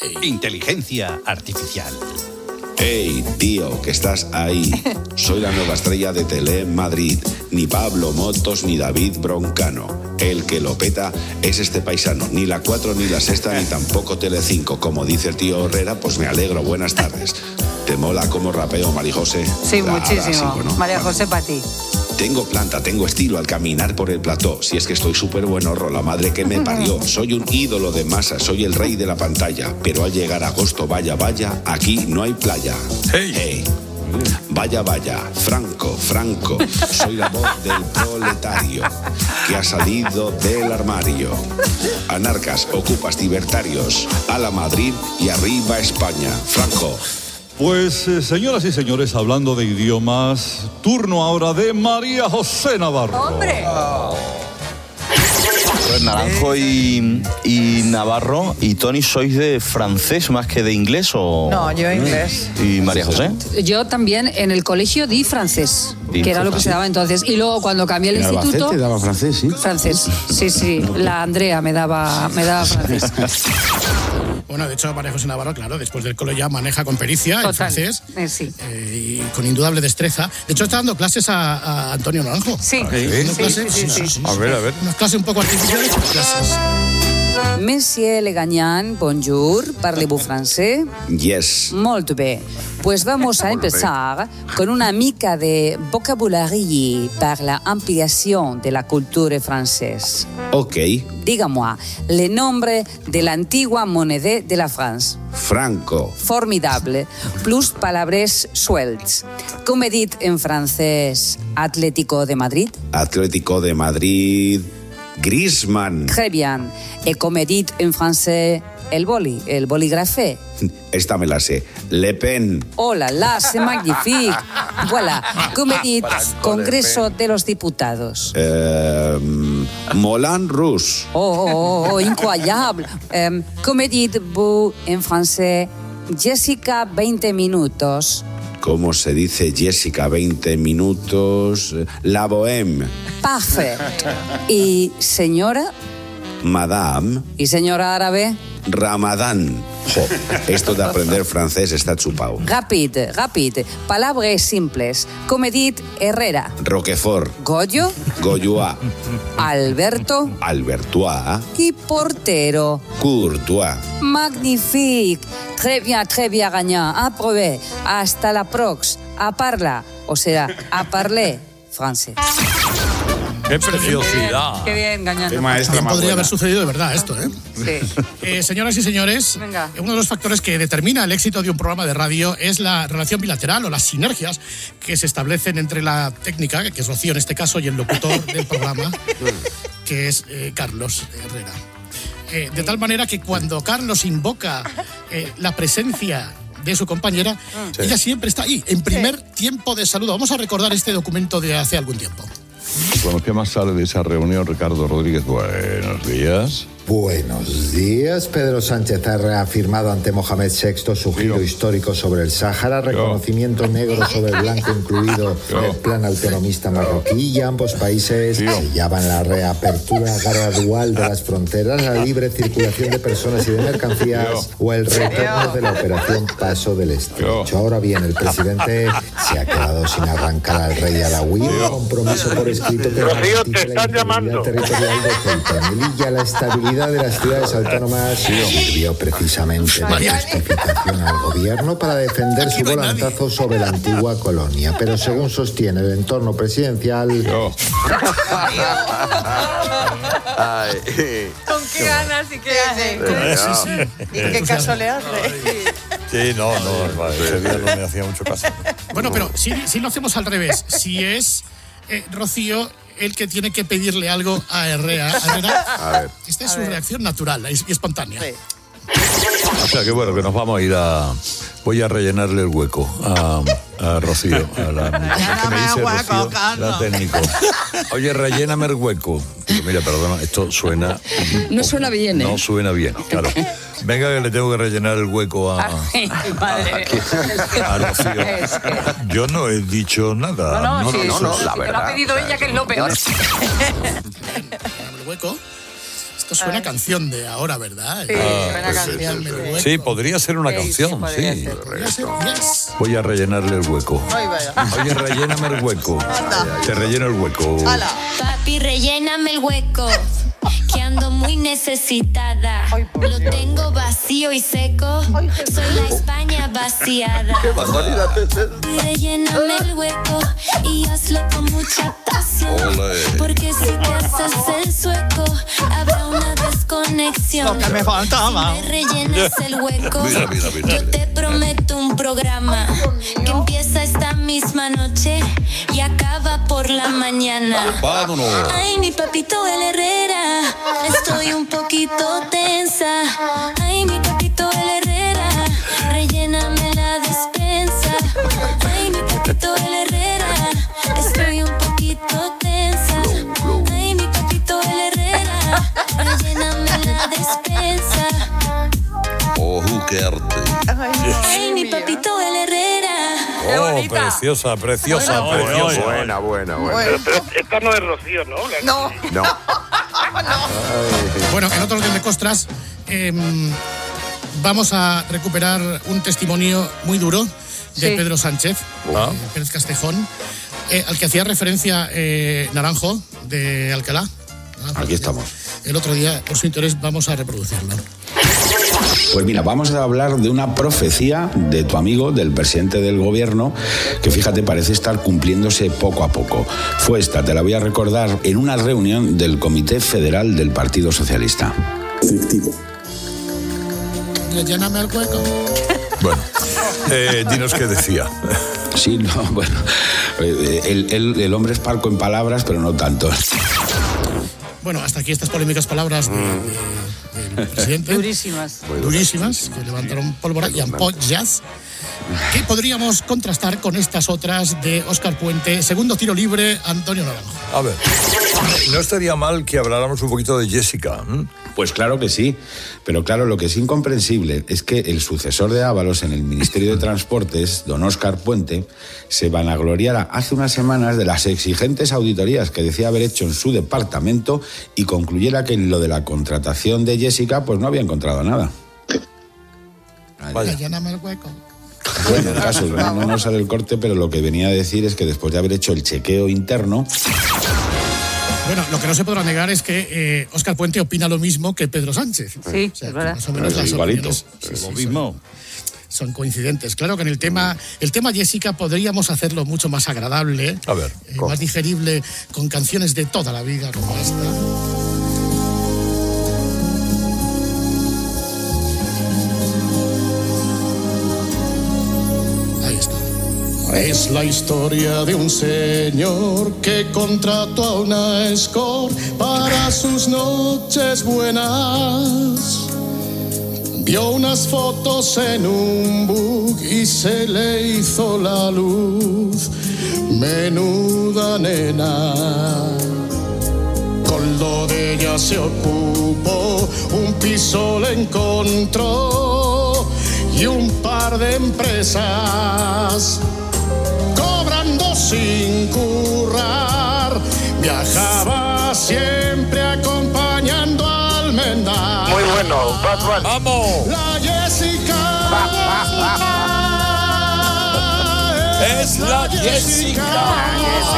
S4: Inteligencia artificial.
S3: Hey, tío, que estás ahí. Soy la nueva estrella de Telemadrid. Ni Pablo Motos ni David Broncano. El que lo peta es este paisano. Ni la 4 ni la Sexta ni tampoco Telecinco. Como dice el tío Herrera, pues me alegro. Buenas tardes. ¿Te mola como rapeo, María José?
S5: Sí, muchísimo.
S3: ¿no?
S5: María José, para ti.
S3: Tengo planta, tengo estilo al caminar por el plató. Si es que estoy súper buenorro, la madre que me parió. Soy un ídolo de masa, soy el rey de la pantalla. Pero al llegar agosto, vaya, vaya, aquí no hay playa. Hey. Vaya, vaya, Franco, soy la voz del proletario que ha salido del armario. Anarcas, ocupas, libertarios, a la Madrid y arriba España. Franco.
S17: Pues, señoras y señores, hablando de idiomas, turno ahora de María José Navarro.
S5: ¡Hombre!
S9: Pues Naranjo y Navarro y Tony, ¿sois de francés más que de inglés o...?
S5: No, yo inglés.
S9: ¿Y María José?
S24: Yo también en el colegio di francés, que era lo que se daba entonces. Y luego cuando cambié el instituto...
S3: ¿Te daba francés, sí?
S24: Francés, sí. La Andrea me daba francés.
S8: Bueno, de hecho, María José Navarro, claro, después del cole ya maneja con pericia el francés.
S24: Sí.
S8: Y con indudable destreza. De hecho, está dando clases a Antonio Naranjo.
S24: Sí.
S8: Sí.
S7: A ver.
S8: Unas clases un poco artificiales, pero clases.
S24: Monsieur Le Gagnant, bonjour, parlez-vous français?
S3: Yes.
S24: Molt bé. Pues vamos a empezar con una mica de vocabulaire para la ampliación de la cultura française.
S3: Ok.
S24: Diga-moi, le nombre de la antigua moneda de la France.
S3: Franco.
S24: Formidable. Plus palabres suelts. ¿Cómo dit en francés Atlético de Madrid?
S3: Atlético de Madrid. Griezmann.
S24: Très bien. Et comme dit en français el bolígrafé.
S3: Esta me la sé. Le Pen.
S24: Oh là là, c'est magnifique. Voilà. Comme dit Congreso de los Diputados.
S3: Moulin Rouge.
S24: Oh, incroyable. Comme dites-vous en français Jessica 20 minutos?
S3: ¿Cómo se dice Jessica 20 minutos? La Bohème.
S24: Perfecto. ¿Y señora?
S3: Madame.
S24: ¿Y señora árabe?
S3: Ramadán. Jo, esto de aprender francés está chupado.
S24: Rapid. Palabras simples. Como dit Herrera.
S3: Roquefort.
S24: Goyo.
S3: Goyoa.
S24: Alberto.
S3: Albertois.
S24: Y portero.
S3: Courtois.
S24: Magnifique. Très bien, Gagnant. Aprobé. Hasta la prox. A parla. O sea, a parler francés.
S7: ¡Qué preciosidad!
S5: Qué bien, Gagnant.
S8: Qué maestra más podría haber sucedido de verdad esto, ¿eh?
S5: Sí.
S8: Señoras y señores,
S5: Venga.
S8: uno de los factores que determina el éxito de un programa de radio es la relación bilateral o las sinergias que se establecen entre la técnica, que es Rocío en este caso, y el locutor del programa, que es Carlos Herrera. De tal manera que cuando Carlos invoca la presencia de su compañera, ella siempre está ahí, en primer tiempo de saludo. Vamos a recordar este documento de hace algún tiempo.
S7: Cuando ¿qué más sale de esa reunión, Ricardo Rodríguez? Buenos días.
S11: Buenos días. Pedro Sánchez ha reafirmado ante Mohamed VI su giro histórico sobre el Sáhara, reconocimiento negro sobre blanco incluido en el plan autonomista marroquí, y ambos países sellaban la reapertura gradual de las fronteras, la libre circulación de personas y de mercancías o el retorno de la operación Paso del Estrecho. Ahora bien, el presidente se ha quedado sin arrancar al rey Alawi, un compromiso por escrito que garantice la integridad territorial de Ceuta, Melilla, la estabilidad de las ciudades autónomas. Sirvió precisamente de justificación al gobierno para defender su volantazo sobre la antigua colonia. Pero según sostiene el entorno presidencial...
S5: ¿Con qué ganas y qué hace? ¿Y qué caso le hace?
S7: Sí, no, ese día no me hacía mucho caso.
S8: Bueno, pero si lo hacemos al revés, si es Rocío el que tiene que pedirle algo a Herrera.
S3: A ver.
S8: Esta es su reacción natural y espontánea. Sí.
S7: O sea, que bueno, que nos vamos a ir a... Voy a rellenarle el hueco a Rocío, a la que me dice Rocío, la técnico. Oye, relléname el hueco. Digo, mira, perdona, esto suena...
S24: No suena bien, ¿eh?
S7: No suena bien, claro. Venga, que le tengo que rellenar el hueco a Rocío. Yo no he dicho nada.
S5: No,
S3: la verdad.
S5: lo ha pedido ella, que es lo peor.
S8: El hueco. Esto suena canción de ahora, ¿verdad?
S5: Sí, suena canción.
S7: Sí, podría ser una canción, sí. Voy a rellenarle el hueco.
S5: Ay, vaya.
S7: Oye, relléname el hueco. Te relleno el hueco.
S1: Papi, relléname el hueco, que ando muy necesitada. Lo tengo vacío y seco. Soy la España vaciada.
S6: ¡Qué barbaridad es esa!
S1: Relléname el hueco y hazlo con mucha pasión.
S7: Olé.
S1: Porque si te haces el sueco, habrá una desconexión.
S4: Lo que me faltaba.
S1: Si me rellenas el hueco,
S7: Mira, mira, mira.
S1: yo te prometo un programa que empieza esta misma noche y acaba por la mañana.
S7: Vámonos.
S1: Ay, mi papito el Herrera, estoy un poquito tensa. Ay, mi papito el Herrera, relléname la despensa. Ay, mi papito el Herrera, estoy un poquito tensa. Ay, mi papito el Herrera, relléname la despensa.
S7: Oh, qué arte.
S1: Ay, mi papito el Herrera.
S7: Oh, preciosa, preciosa, preciosa.
S6: Buena.
S23: Pero esta no es Rocío, ¿no?
S5: No.
S6: No.
S8: Bueno, en otro orden de costras, vamos a recuperar un testimonio muy duro de
S5: Sí.
S8: Pedro Sánchez, Pérez Castejón, al que hacía referencia Naranjo, de Alcalá.
S3: Aquí estamos.
S8: El otro día, por su interés, vamos a reproducirlo.
S3: Pues mira, vamos a hablar de una profecía de tu amigo, del presidente del gobierno, que fíjate, parece estar cumpliéndose poco a poco. Fue esta, te la voy a recordar, en una reunión del Comité Federal del Partido Socialista.
S2: Efectivo.
S8: Lléname el hueco.
S7: Bueno, dinos qué decía.
S3: Sí, no, bueno, el hombre es parco en palabras, pero no tanto.
S8: Bueno, hasta aquí estas polémicas palabras del presidente.
S5: Durísimas.
S8: Durísimas, que levantaron pólvora y ampollas, que podríamos contrastar con estas otras de Óscar Puente. Segundo tiro libre, Antonio Naranjo.
S7: A ver, no estaría mal que habláramos un poquito de Jessica.
S3: Pues claro que sí, pero claro, lo que es incomprensible es que el sucesor de Ábalos en el Ministerio de Transportes, don Óscar Puente, se vanagloriara hace unas semanas de las exigentes auditorías que decía haber hecho en su departamento y concluyera que en lo de la contratación de Jessica pues no había encontrado nada.
S7: Vaya.
S8: Lléname el hueco.
S3: Bueno, el caso, no sale el corte, pero lo que venía a decir es que después de haber hecho el chequeo interno...
S8: Bueno, lo que no se podrá negar es que Óscar Puente opina lo mismo que Pedro Sánchez.
S5: Sí,
S8: O sea,
S5: es verdad.
S8: más o menos las
S3: igualito.
S8: opiniones,
S18: Lo mismo.
S8: son coincidentes. Claro que en el tema Jessica podríamos hacerlo mucho más agradable,
S7: A ver,
S8: más digerible, con canciones de toda la vida como esta. Ahí está. Es la historia de un señor que contrató a una escort para sus noches buenas. Vio unas fotos en un book y se le hizo la luz. Menuda nena. Con lo de ella se ocupó, un piso le encontró y un par de empresas. Cobrando sin currar, viajaba siempre acompañando a Almendral.
S23: Muy bueno, Batman.
S7: ¡Vamos!
S8: La Jessica.
S7: Es la Jessica.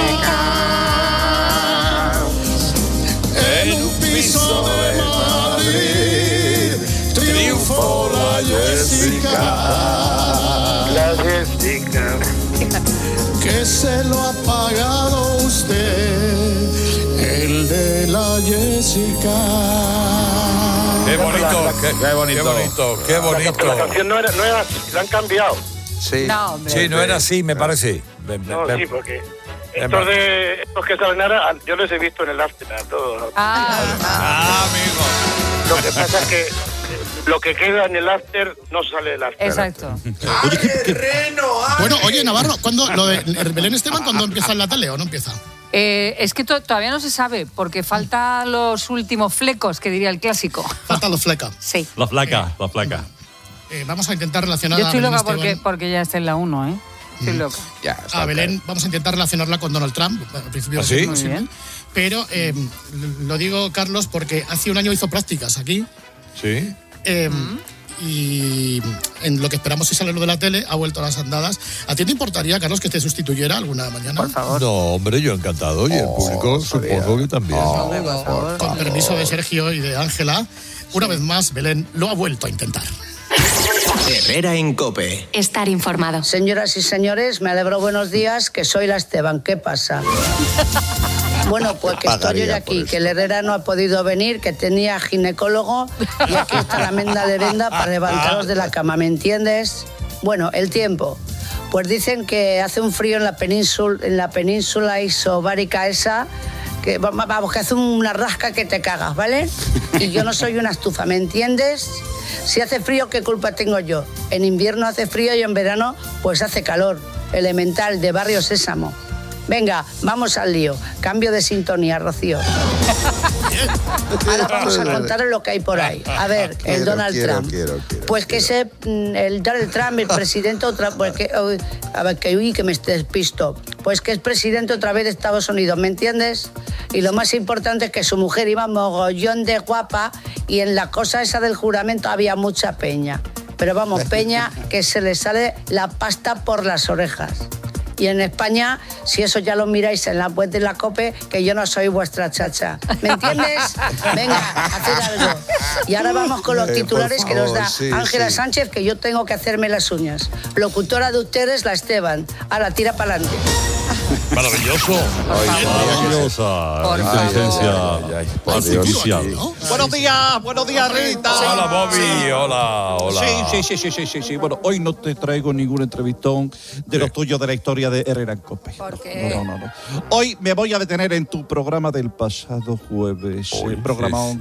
S8: En un piso de Madrid triunfó la Jessica.
S23: La Jessica.
S8: Que se lo ha pagado usted, el de la Jessica.
S7: Qué bonito, qué bonito, qué bonito.
S23: La canción no era así, la han cambiado.
S6: Sí.
S5: No, hombre.
S7: Sí, no era así, me parece.
S23: No, sí, porque estos que saben nada, yo les he visto en el after a todos.
S7: amigo.
S23: Lo que pasa es que lo que queda en el after no sale del after.
S5: Exacto.
S8: Bueno, oye, Navarro, ¿cuándo lo de Belén Esteban cuándo empieza en la tele o no empieza?
S13: Es que todavía no se sabe, porque faltan los últimos flecos, que diría el clásico.
S8: Faltan los flecas.
S13: Sí.
S18: La flaca, la flaca.
S8: Vamos a intentar relacionar
S13: Yo estoy
S8: a Belén
S13: loca
S8: Esteban.
S13: porque ya está en la 1, ¿eh?
S5: Estoy loca.
S2: Ya,
S8: A Belén vamos a intentar relacionarla con Donald Trump. Al principio
S7: ¿Ah, sí?
S8: muy bien. Pero lo digo, Carlos, porque hace un año hizo prácticas aquí.
S7: Sí.
S8: Y en lo que esperamos es salirlo de la tele, ha vuelto a las andadas. ¿A ti te importaría, Carlos, que te sustituyera alguna mañana?
S5: Por favor.
S7: No, hombre, yo encantado. Y el público supongo que también.
S8: Con permiso de Sergio y de Ángela, una vez más, Belén lo ha vuelto a intentar.
S10: Herrera en COPE.
S12: Estar informado.
S14: Señoras y señores, me alegro, buenos días, que soy la Esteban. ¿Qué pasa? Bueno, pues que estoy hoy aquí, que el Herrera no ha podido venir, que tenía ginecólogo y aquí está la menda de venda para levantaros de la cama, ¿me entiendes? Bueno, el tiempo. Pues dicen que hace un frío en la península isobárica esa, que vamos, que hace una rasca que te cagas, ¿vale? Y yo no soy una estufa, ¿me entiendes? Si hace frío, ¿qué culpa tengo yo? En invierno hace frío y en verano pues hace calor. Elemental, de Barrio Sésamo. Venga, vamos al lío. Cambio de sintonía, Rocío. Ahora vamos a contaros lo que hay por ahí. A ver, el Donald Trump. Pues que el Donald Trump, el presidente otra vez, que me despisto. Pues que es presidente otra vez de Estados Unidos, ¿me entiendes? Y lo más importante es que su mujer iba mogollón de guapa y en la cosa esa del juramento había mucha peña. Pero vamos, peña que se le sale la pasta por las orejas. Y en España, si eso ya lo miráis en la web de la COPE, que yo no soy vuestra chacha. ¿Me entiendes? Venga, haced algo. Y ahora vamos con los titulares que nos da Ángela Sánchez, que yo tengo que hacerme las uñas. Locutora de ustedes, la Esteban. Ahora, tira para adelante.
S7: Maravilloso.
S17: Maravillosa inteligencia artificial.
S4: Buenos días, Rita.
S7: Hola, Bobby. Hola.
S4: Sí. Bueno, hoy no te traigo ningún entrevistón de los tuyos de la historia de Herrera en COPE.
S5: ¿Por qué?
S4: No. Hoy me voy a detener en tu programa del pasado jueves. Programón.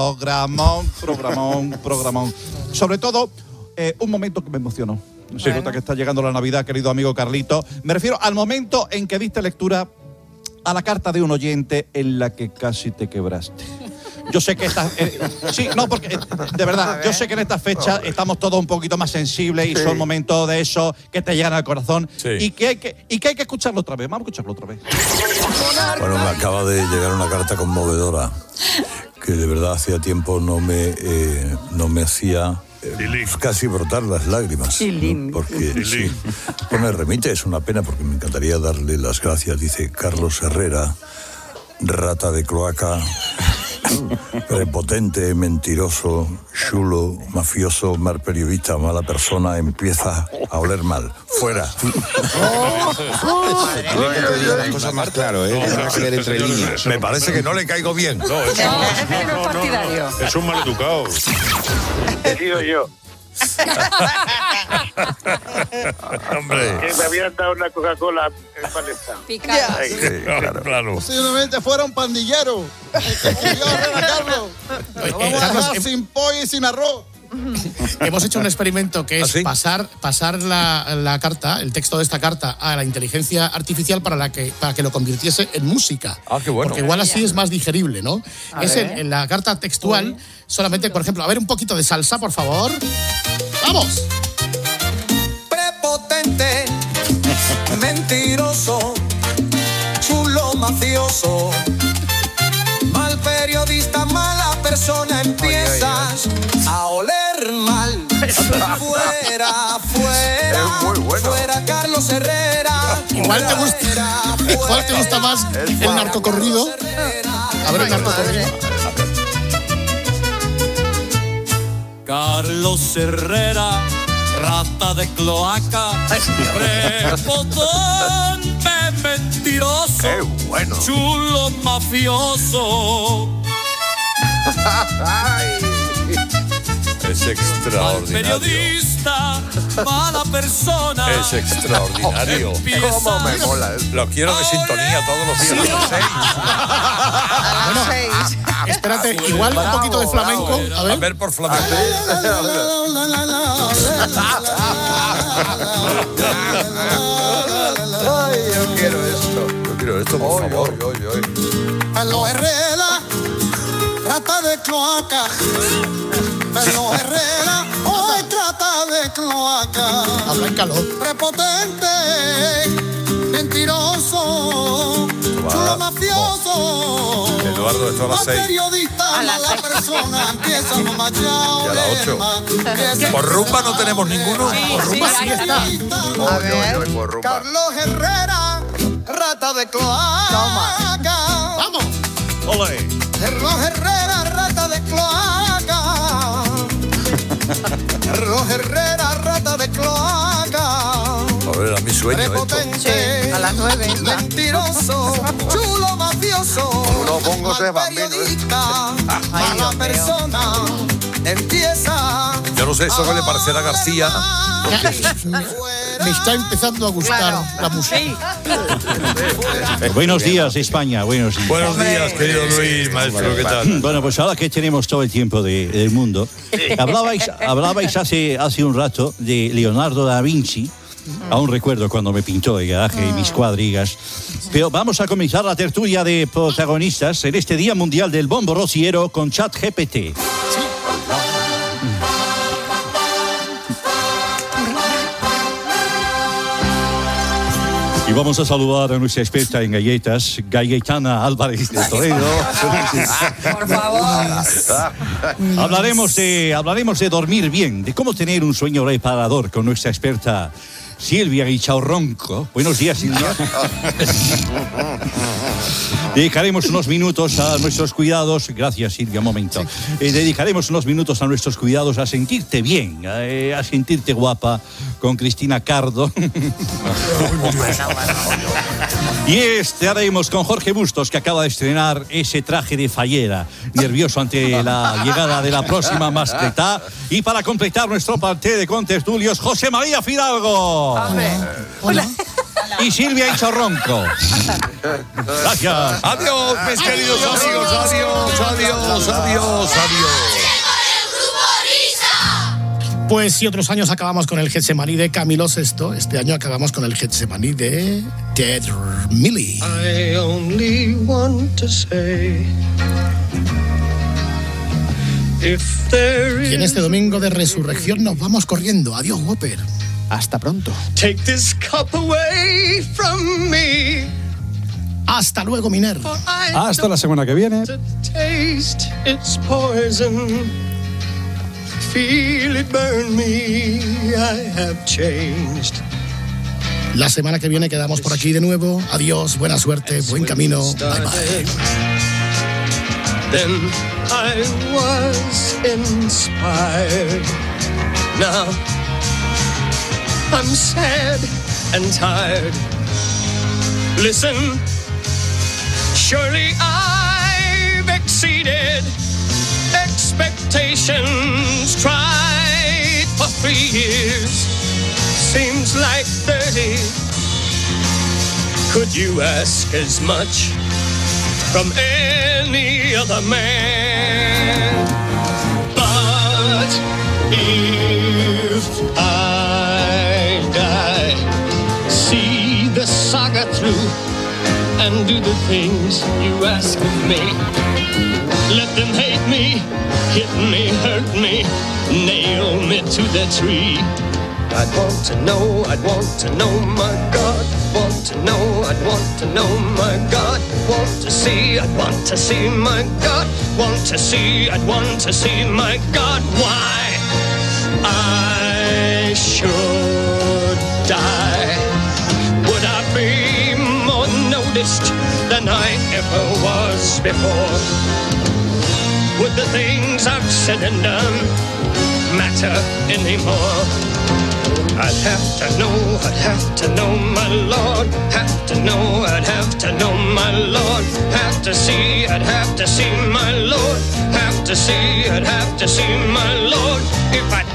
S4: Sobre todo, un momento que me emocionó. Se nota que está llegando la Navidad, querido amigo Carlito. Me refiero al momento en que diste lectura a la carta de un oyente en la que casi te quebraste. Yo sé que estás... porque de verdad, yo sé que en esta fecha estamos todos un poquito más sensibles y son momentos de eso que te llegan al corazón y que hay que escucharlo otra vez. Vamos a escucharlo otra vez.
S7: Bueno, me acaba de llegar una carta conmovedora que de verdad hacía tiempo no me hacía... casi brotar las lágrimas, ¿no? Porque me remite, es una pena porque me encantaría darle las gracias. Dice Carlos Herrera, rata de cloaca, prepotente, mentiroso, chulo, mafioso, mal periodista, mala persona, empieza a oler mal. Fuera.
S3: Las cosas más claro, entre líneas.
S7: Me parece que no le caigo bien.
S5: No es partidario.
S2: Es un maleducado.
S23: He sido yo.
S7: Hombre.
S23: Que me habían dado una Coca-Cola en paleta.
S5: Picada.
S7: Claro.
S4: Posiblemente fuera un pandillero. Carlos. Vamos a dejar sin pollo y sin arroz.
S8: Hemos hecho un experimento que es pasar la carta, el texto de esta carta, a la inteligencia artificial para que lo convirtiese en música.
S7: Ah, qué bueno.
S8: Porque igual así es más digerible, ¿no? En la carta textual, solamente, por ejemplo, a ver un poquito de salsa, por favor. ¡Vamos!
S21: Prepotente, mentiroso, chulo, mafioso, mal periodista, mala persona, empiezas a oler mal. Fuera, fuera Carlos Herrera.
S8: Igual te gusta más el narcocorrido. A ver el narcocorrido.
S21: Carlos Herrera, rata de cloaca, prepotente, mentiroso, chulo, mafioso.
S7: Es extraordinario.
S21: Periodista, mala persona.
S7: Es extraordinario.
S21: ¿Cómo me mola?
S7: Lo quiero de sintonía todos los días.
S8: Bueno, espérate, igual un poquito de flamenco.
S7: A ver por flamenco.
S2: Ay, yo quiero esto, por favor.
S21: Carlos Herrera, rata de cloaca. Carlos Herrera, hoy trata de de cloaca.
S8: Arráncalo.
S21: Prepotente, mentiroso, chulo mafioso.
S7: Eduardo, esto a las 6.
S21: Periodista, mala persona, empieza a machao.
S7: Y a las 8. Por rumba no tenemos ninguno.
S21: Por rumba sí está. A ver, Carlos Herrera, rata de cloaca.
S8: ¡Vamos!
S21: ¡Ole! Carlos Herrera, rata de cloaca. Carlos Herrera, rata de cloaca.
S7: A ver, a mi sueño esto.
S21: Prepotente,
S5: a las 9.
S21: mentiroso, chulo mafioso.
S2: Unos bongos de bambino.
S21: Periodista, mala persona, empieza.
S7: Yo no sé, eso que le parecerá a García.
S8: Me está empezando a gustar la música.
S4: Buenos días, España. Buenos días.
S7: Buenos días, querido Luis, maestro, ¿qué tal?
S4: Bueno, pues ahora que tenemos todo el tiempo del mundo, hablabais hace un rato de Leonardo da Vinci. Aún recuerdo cuando me pintó el garaje y mis cuadrigas. Pero vamos a comenzar la tertulia de protagonistas en este Día Mundial del Bombo Rociero con ChatGPT. Y vamos a saludar a nuestra experta en galletas, Galletana Álvarez de Toledo.
S5: Por favor.
S4: Hablaremos de dormir bien, de cómo tener un sueño reparador con nuestra experta Silvia Guichaurronco. Buenos días, Silvia. Dedicaremos unos minutos a nuestros cuidados. Gracias, Silvia, un momento. Dedicaremos unos minutos a nuestros cuidados, a sentirte bien, a sentirte guapa con Cristina Cardo. Y haremos con Jorge Bustos, que acaba de estrenar ese traje de fallera, nervioso ante la llegada de la próxima mascleta. Y para completar nuestro parte de contertulios, José María Fidalgo.
S8: Hola.
S4: Y Silvia Guichaurronco. Gracias.
S7: Adiós, mis queridos amigos. Adiós.
S8: Pues si otros años acabamos con el Getsemaní de Camilo VI, este año acabamos con el Getsemaní de Ted Millie.
S21: I only want to say, if there is,
S8: Y en este domingo de resurrección nos vamos corriendo. Adiós, Whopper. Hasta pronto.
S21: take this cup away from me.
S8: Hasta luego, Miner.
S18: Hasta la semana que viene.
S21: To taste its poison, feel it burn me. I have changed.
S8: La semana que viene quedamos por aquí de nuevo. Adiós, buena suerte, buen camino. Bye, bye.
S21: Then I was inspired. Now I'm sad and tired. Listen, surely I've exceeded expectations. Tried for 3 years, seems like 30. Could you ask as much from any other man? But if I die, see the saga through and do the things you ask of me. Let them hate me, hit me, hurt me, nail me to the tree. I'd want to know, my God. Want to know, I'd want to know, my God. Want to see, I'd want to see, my God. Want to see, I'd want to see, my God. Why I should die? Would I be more noticed than I ever was before? Would the things I've said and done matter anymore? I'd have to know, my Lord. Have to know, I'd have to know, my Lord. Have to see, I'd have to see, my Lord. Have to see, I'd have to see, my Lord. If I